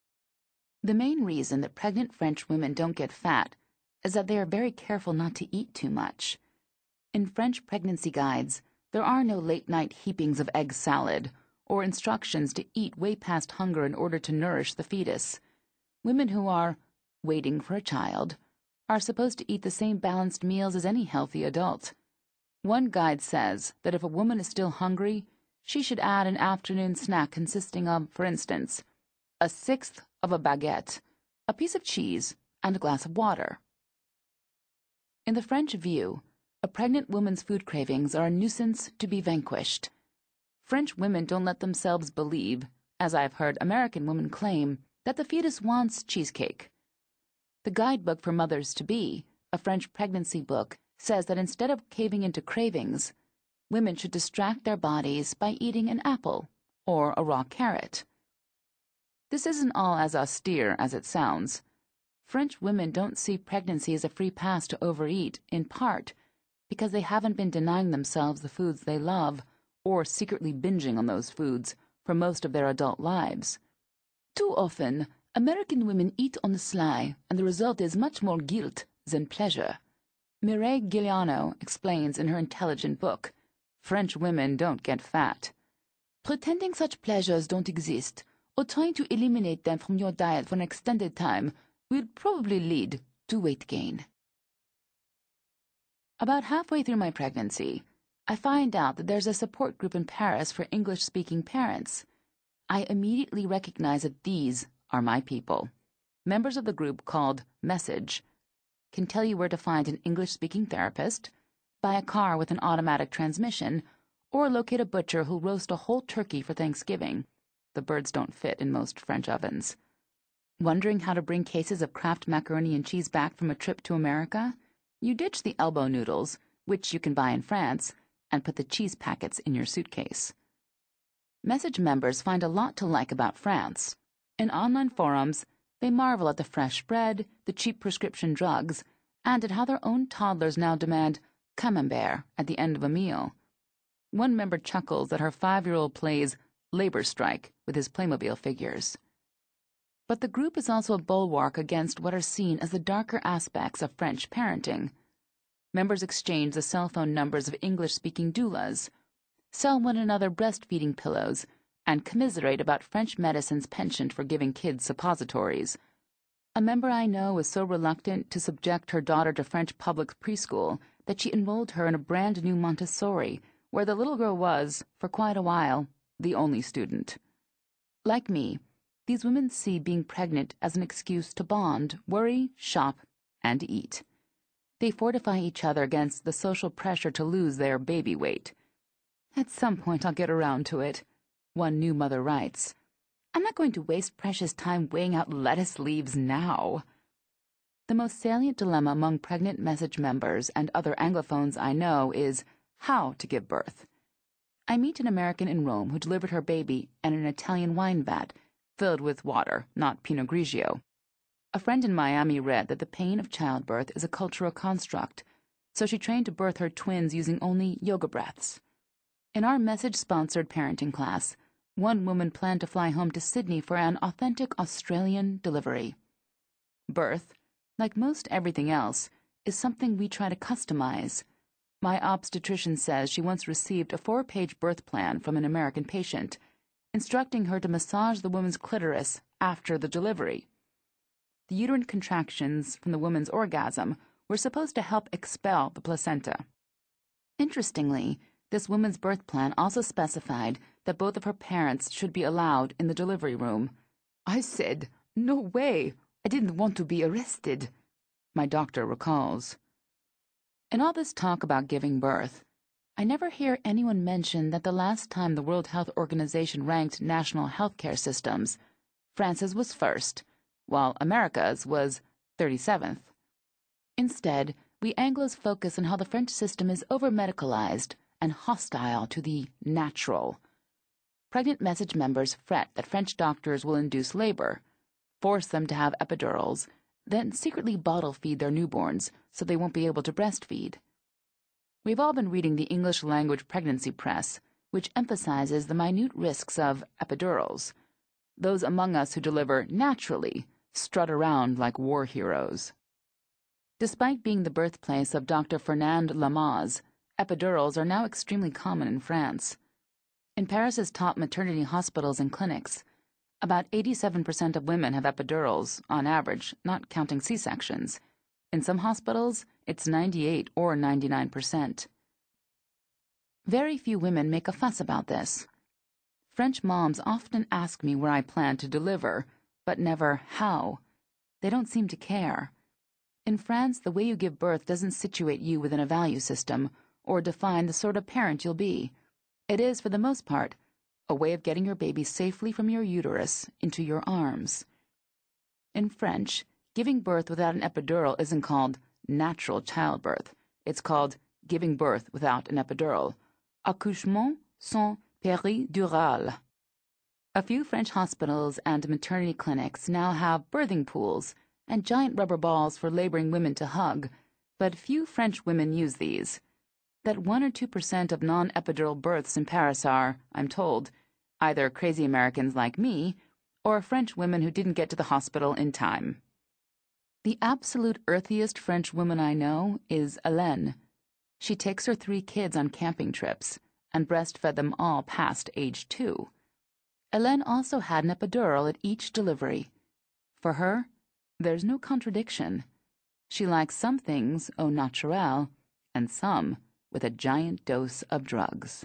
The main reason that pregnant French women don't get fat is that they are very careful not to eat too much. In French pregnancy guides, there are no late-night heapings of egg salad or instructions to eat way past hunger in order to nourish the fetus. Women who are waiting for a child are supposed to eat the same balanced meals as any healthy adult. One guide says that if a woman is still hungry, she should add an afternoon snack consisting of, for instance, a sixth of a baguette, a piece of cheese, and a glass of water. In the French view, a pregnant woman's food cravings are a nuisance to be vanquished. French women don't let themselves believe, as I've heard American women claim, that the fetus wants cheesecake. The guidebook for mothers-to-be, a French pregnancy book, says that instead of caving into cravings, women should distract their bodies by eating an apple or a raw carrot. This isn't all as austere as it sounds. French women don't see pregnancy as a free pass to overeat, in part because they haven't been denying themselves the foods they love or secretly binging on those foods for most of their adult lives. Too often, American women eat on the sly, and the result is much more guilt than pleasure. Mireille Giuliano explains in her intelligent book, French Women Don't Get Fat. Pretending such pleasures don't exist, or trying to eliminate them from your diet for an extended time, will probably lead to weight gain. About halfway through my pregnancy, I find out that there's a support group in Paris for English-speaking parents. I immediately recognize that these are my people. Members of the group called Message can tell you where to find an English-speaking therapist, buy a car with an automatic transmission, or locate a butcher who'll roast a whole turkey for Thanksgiving. The birds don't fit in most French ovens. Wondering how to bring cases of Kraft macaroni and cheese back from a trip to America? You ditch the elbow noodles, which you can buy in France, and put the cheese packets in your suitcase. Message members find a lot to like about France. In online forums, they marvel at the fresh bread, the cheap prescription drugs, and at how their own toddlers now demand camembert at the end of a meal. One member chuckles that her five-year-old plays labor strike with his Playmobil figures. But the group is also a bulwark against what are seen as the darker aspects of French parenting. Members exchange the cell phone numbers of English-speaking doulas, sell one another breastfeeding pillows, and commiserate about French medicine's penchant for giving kids suppositories. A member I know was so reluctant to subject her daughter to French public preschool that she enrolled her in a brand new Montessori, where the little girl was, for quite a while, the only student. Like me, these women see being pregnant as an excuse to bond, worry, shop, and eat. They fortify each other against the social pressure to lose their baby weight. At some point I'll get around to it, one new mother writes. I'm not going to waste precious time weighing out lettuce leaves now. The most salient dilemma among pregnant Message members and other Anglophones I know is how to give birth. I meet an American in Rome who delivered her baby in an Italian wine vat, filled with water, not Pinot Grigio. A friend in Miami read that the pain of childbirth is a cultural construct, so she trained to birth her twins using only yoga breaths. In our message-sponsored parenting class, one woman planned to fly home to Sydney for an authentic Australian delivery. Birth, like most everything else, is something we try to customize. My obstetrician says she once received a four-page birth plan from an American patient, instructing her to massage the woman's clitoris after the delivery. The uterine contractions from the woman's orgasm were supposed to help expel the placenta. Interestingly, this woman's birth plan also specified that both of her parents should be allowed in the delivery room. I said, "No way, I didn't want to be arrested," my doctor recalls. In all this talk about giving birth, I never hear anyone mention that the last time the World Health Organization ranked national healthcare systems, France's was first, while America's was thirty-seventh. Instead, we Anglos focus on how the French system is over-medicalized and hostile to the natural. Pregnant message members fret that French doctors will induce labor, force them to have epidurals, then secretly bottle feed their newborns so they won't be able to breastfeed. We've all been reading the English-language pregnancy press, which emphasizes the minute risks of epidurals. Those among us who deliver naturally strut around like war heroes. Despite being the birthplace of Doctor Fernand Lamaze, epidurals are now extremely common in France. In Paris's top maternity hospitals and clinics, about eighty-seven percent of women have epidurals, on average, not counting C-sections. In some hospitals, it's ninety-eight or ninety-nine percent. Very few women make a fuss about this. French moms often ask me where I plan to deliver, but never how. They don't seem to care. In France, the way you give birth doesn't situate you within a value system or define the sort of parent you'll be. It is, for the most part, a way of getting your baby safely from your uterus into your arms. In French, giving birth without an epidural isn't called natural childbirth. It's called giving birth without an epidural. Accouchement sans péridurale. A few French hospitals and maternity clinics now have birthing pools and giant rubber balls for laboring women to hug, but few French women use these. That one or two percent of non-epidural births in Paris are, I'm told, either crazy Americans like me or French women who didn't get to the hospital in time. The absolute earthiest French woman I know is Hélène. She takes her three kids on camping trips and breastfed them all past age two. Hélène also had an epidural at each delivery. For her, there's no contradiction. She likes some things au naturel and some with a giant dose of drugs.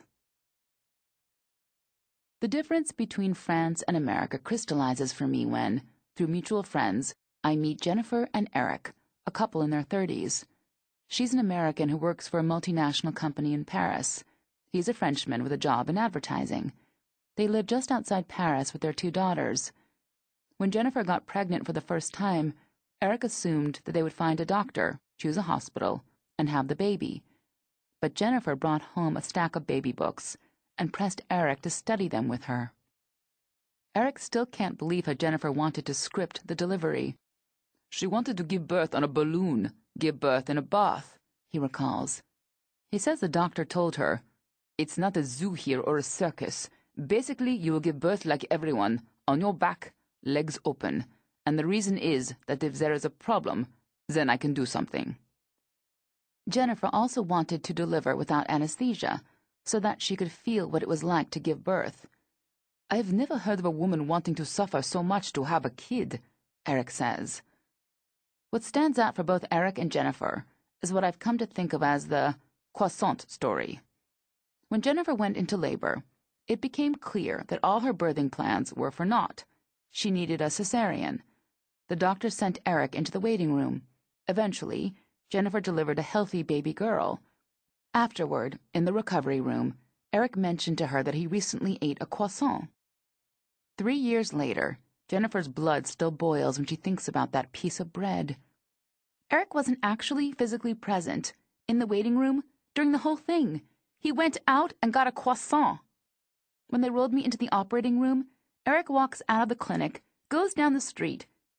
The difference between France and America crystallizes for me when, through mutual friends, I meet Jennifer and Eric, a couple in their thirties. She's an American who works for a multinational company in Paris. He's a Frenchman with a job in advertising. They live just outside Paris with their two daughters. When Jennifer got pregnant for the first time, Eric assumed that they would find a doctor, choose a hospital, and have the baby. But Jennifer brought home a stack of baby books and pressed Eric to study them with her. Eric still can't believe how Jennifer wanted to script the delivery. She wanted to give birth on a balloon, give birth in a bath, he recalls. He says the doctor told her, "It's not a zoo here or a circus. Basically, you will give birth like everyone, on your back, legs open, and the reason is that if there is a problem, then I can do something." Jennifer also wanted to deliver without anesthesia, so that she could feel what it was like to give birth. "I've never heard of a woman wanting to suffer so much to have a kid," Eric says. What stands out for both Eric and Jennifer is what I've come to think of as the croissant story. When Jennifer went into labor, it became clear that all her birthing plans were for naught. She needed a cesarean. The doctor sent Eric into the waiting room. Eventually, Jennifer delivered a healthy baby girl. Afterward, in the recovery room, Eric mentioned to her that he recently ate a croissant. Three years later, Jennifer's blood still boils when she thinks about that piece of bread. Eric wasn't actually physically present in the waiting room during the whole thing. He went out and got a croissant. When they rolled me into the operating room, Eric walks out of the clinic, goes down the street,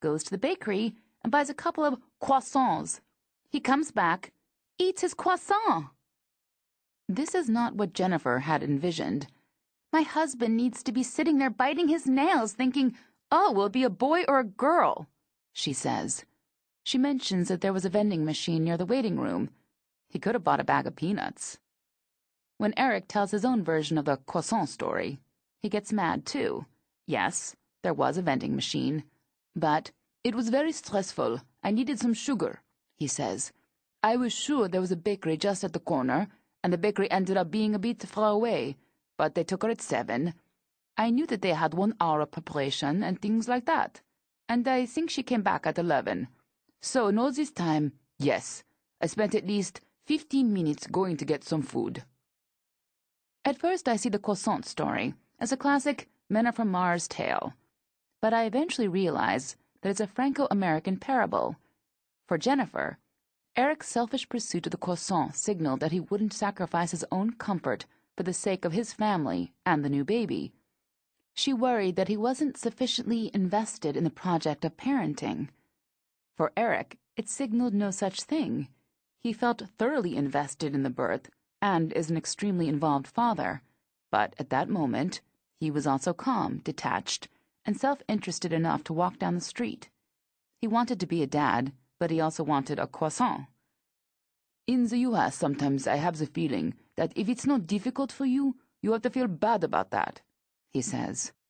goes to the bakery, and buys a couple of croissants. He comes back, eats his croissant. This is not what Jennifer had envisioned. My husband needs to be sitting there biting his nails, thinking, "Oh, will it be a boy or a girl?" she says. She mentions that there was a vending machine near the waiting room. He could have bought a bag of peanuts. When Eric tells his own version of the croissant story, he gets mad too. Yes, there was a vending machine, but it was very stressful. I needed some sugar, he says. I was sure there was a bakery just at the corner, and the bakery ended up being a bit far away, but they took her at seven. I knew that they had one hour of preparation and things like that, and I think she came back at eleven. So, in all this time, yes, I spent at least fifteen minutes going to get some food. At first, I see the croissant story as a classic Men Are From Mars tale, but I eventually realize that it's a Franco-American parable. For Jennifer, Eric's selfish pursuit of the croissant signaled that he wouldn't sacrifice his own comfort for the sake of his family and the new baby. She worried that he wasn't sufficiently invested in the project of parenting. For Eric, it signaled no such thing. He felt thoroughly invested in the birth and is an extremely involved father, but at that moment, he was also calm, detached, and self-interested enough to walk down the street. He wanted to be a dad, but he also wanted a croissant. In the U S, sometimes I have the feeling that if it's not difficult for you, you have to feel bad about that, he says.